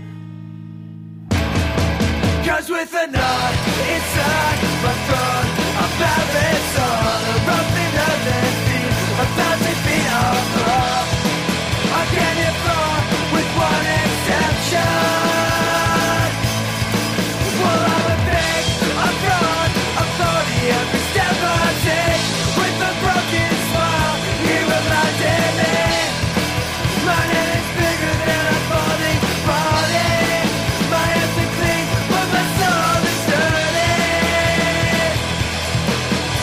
S2: 'Cause with a knot inside my throat, a balance on a rope that nothing feet 1,000 feet above. A canyon floor with one exception. Well, I'm a big, I'm broad, authority every step I take. With a broken smile, he reminded me my head is bigger than a falling body. My hands are clean, but my soul is dirty.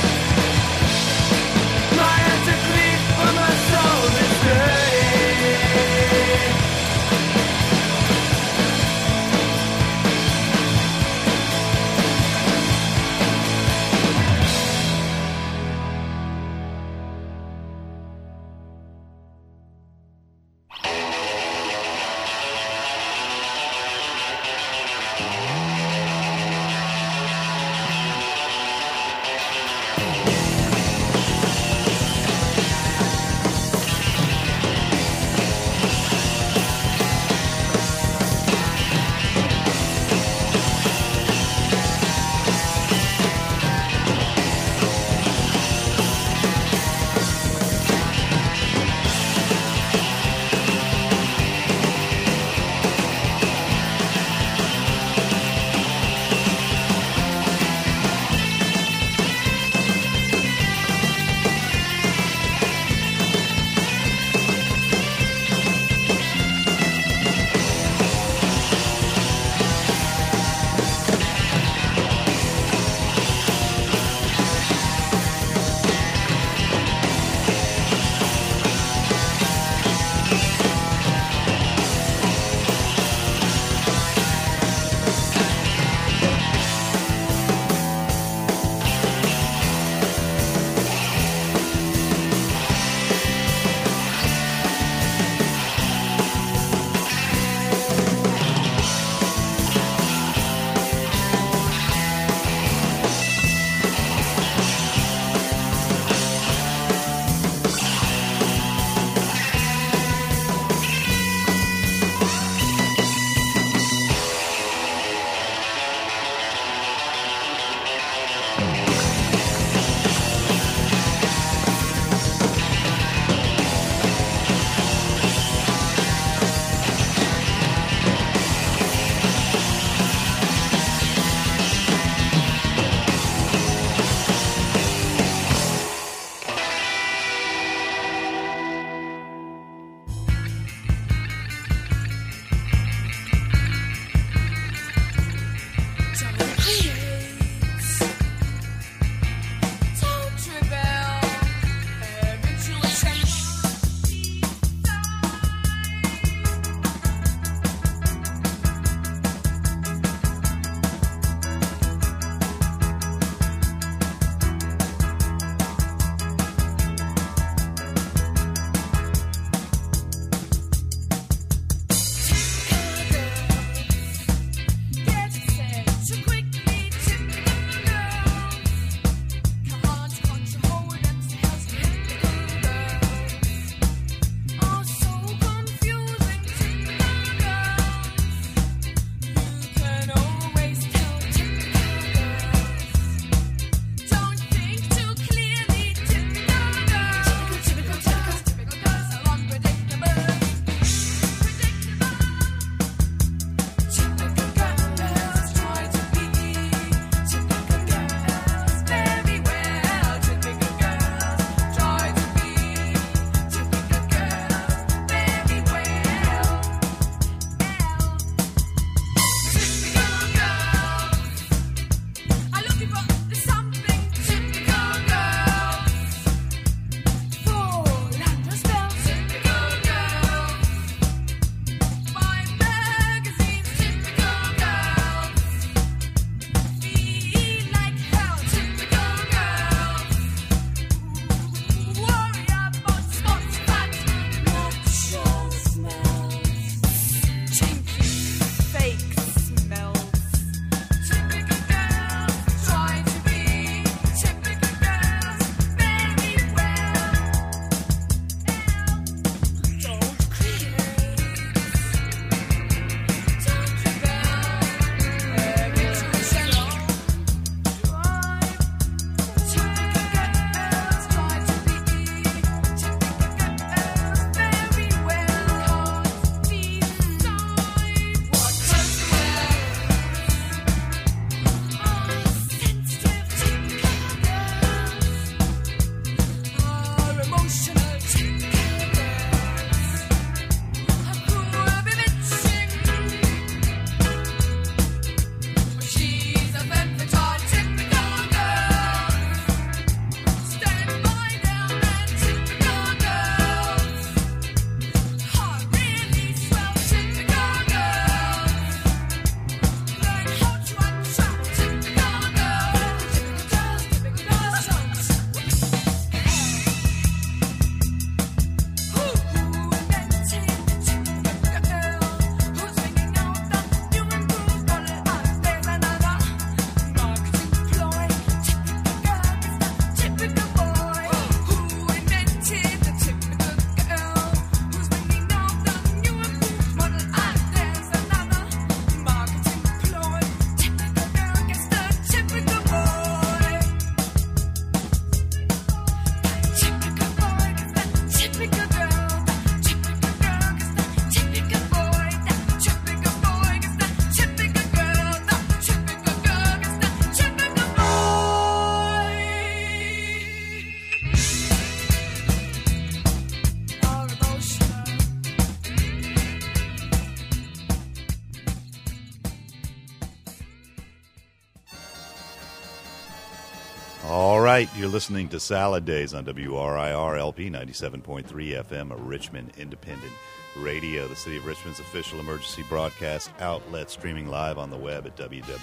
S4: right, you're listening to Salad Days on WRIR LP 97.3 FM, a Richmond Independent Radio, the City of Richmond's official emergency broadcast outlet, streaming live on the web at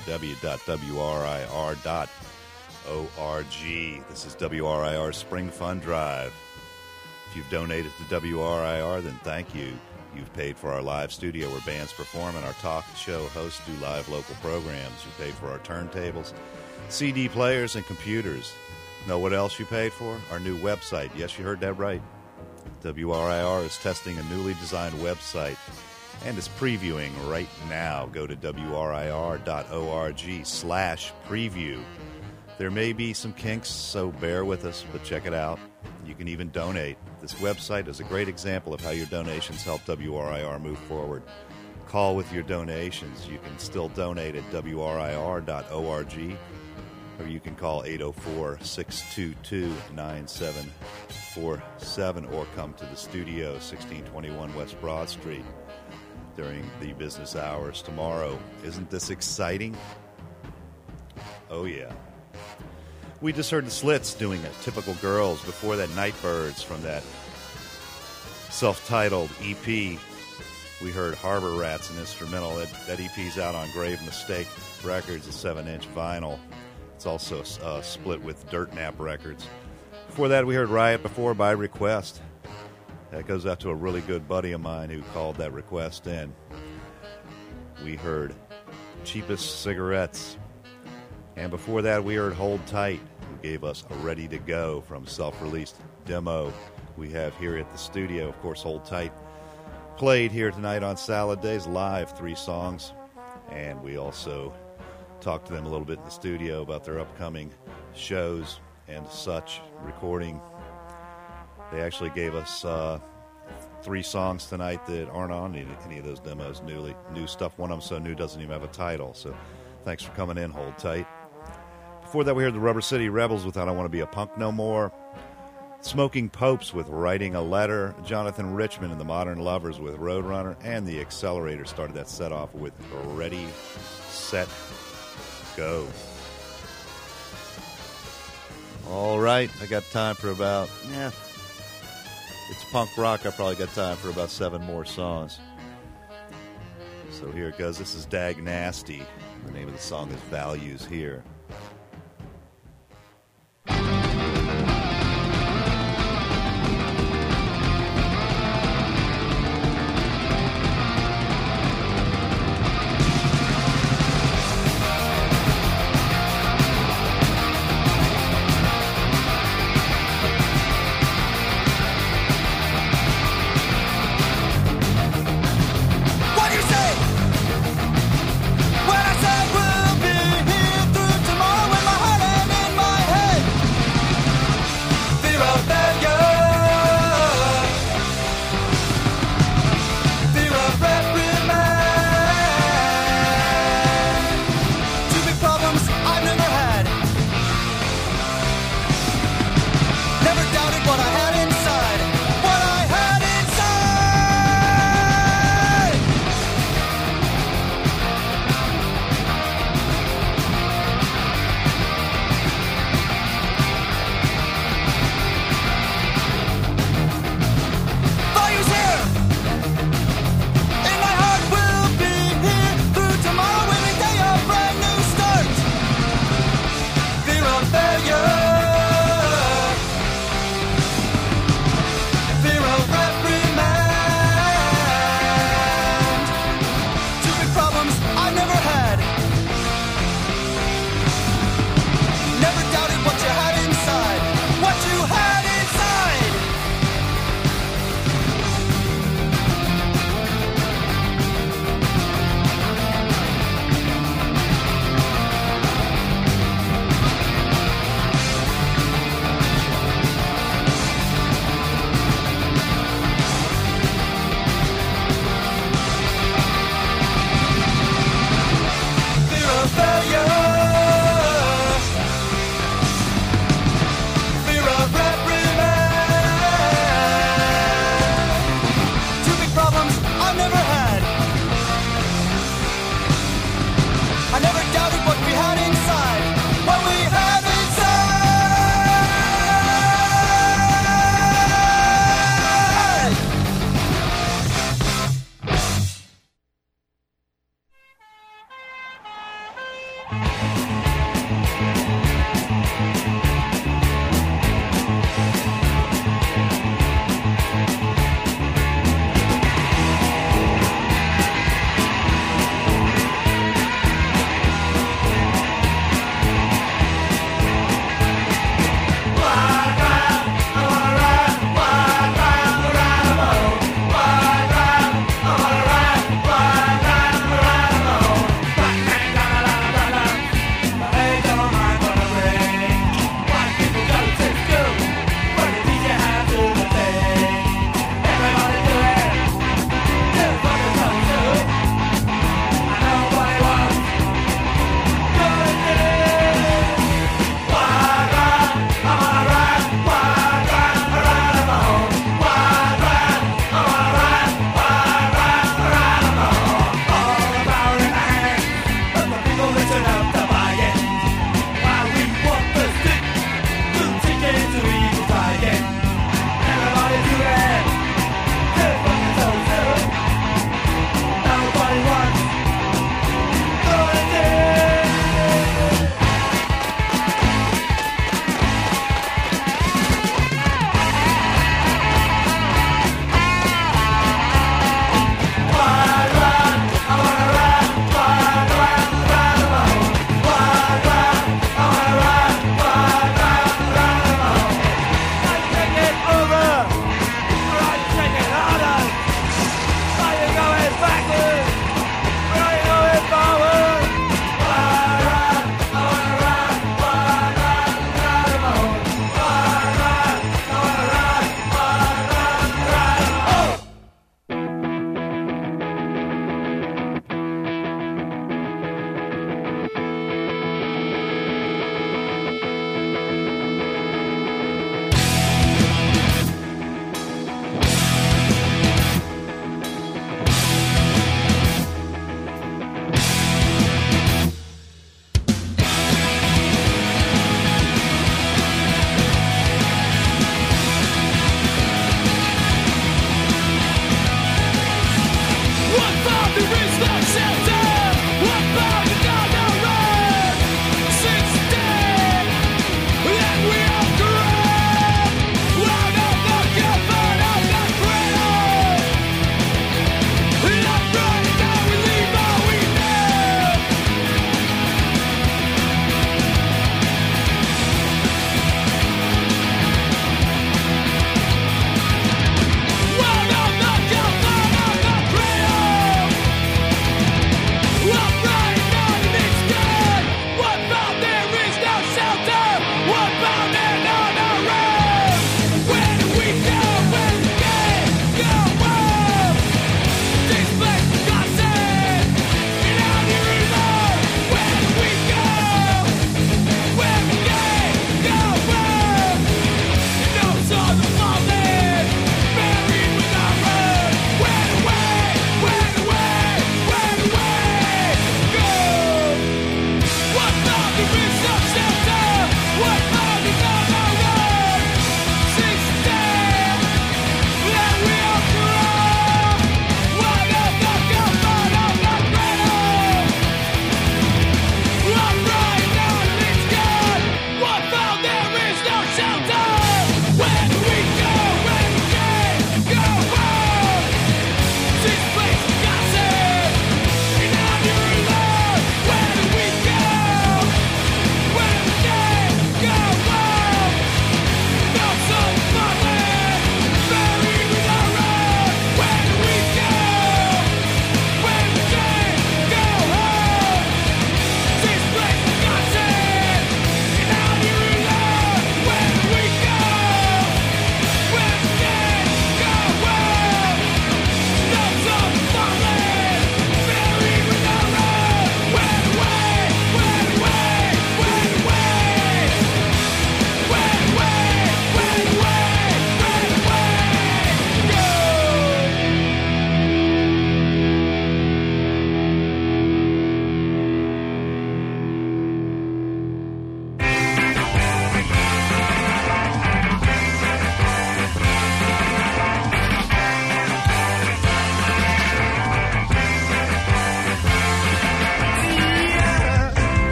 S4: www.wrir.org. This is WRIR Spring Fund Drive. If you've donated to WRIR, then thank you. You've paid for our live studio where bands perform and our talk show hosts do live local programs. You paid for our turntables, CD players, and computers. Know what else you paid for? Our new website. Yes, you heard that right. WRIR is testing a newly designed website and is previewing right now. Go to WRIR.org/preview. There may be some kinks, so bear with us, but check it out. You can even donate. This website is a great example of how your donations help WRIR move forward. Call with your donations. You can still donate at WRIR.org, or you can call 804-622-9747, or come to the studio, 1621 West Broad Street, during the business hours tomorrow. Isn't this exciting? Oh, yeah. We just heard the Slits doing a Typical Girls. Before that, Nightbirds from that self-titled EP. We heard Harbor Rats, an instrumental. That EP's out on Grave Mistake Records, a 7-inch vinyl. It's also split with Dirt Nap Records. Before that, we heard Riot Before by Request. That goes out to a really good buddy of mine who called that request in. We heard Cheapest Cigarettes. And before that, we heard Hold Tight, who gave us a Ready to Go from self-released demo we have here at the studio. Of course, Hold Tight played here tonight on Salad Days live, 3 songs. And we also talked to them a little bit in the studio about their upcoming shows and such, recording. They actually gave us 3 songs tonight that aren't on any of those demos, new stuff. One of them so new doesn't even have a title. So thanks for coming in, Hold Tight. Before that, we heard the Rubber City Rebels with I Don't Want to Be a Punk No More. Smoking Popes with Writing a Letter. Jonathan Richman and the Modern Lovers with Roadrunner. And the Accelerator started that set off with Ready, Set, Go. All right, I got time for about, it's punk rock. I probably got time for about 7 more songs. So here it goes. This is Dag Nasty. The name of the song is Values Here.
S2: What do you say? When I said we'll be here through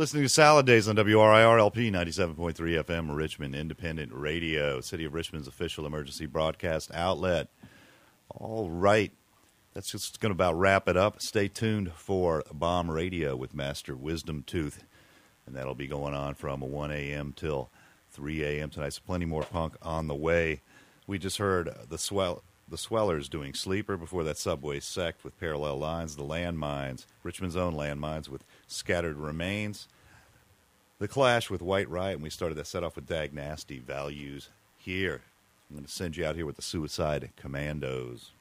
S4: listening to Salad Days on WRIR LP 97.3 FM, Richmond Independent Radio, City of Richmond's official emergency broadcast outlet. All right. That's just going to about wrap it up. Stay tuned for Bomb Radio with Master Wisdom Tooth, and that'll be going on from 1 a.m. till 3 a.m. tonight. So plenty more punk on the way. We just heard the Swellers doing Sleeper, before that Subway Sect with Parallel Lines, the Landmines, Richmond's own Landmines with Scattered Remains, the Clash with White Riot, and we started that set off with Dag Nasty, Values Here. I'm going to send you out here with the Suicide Commandos.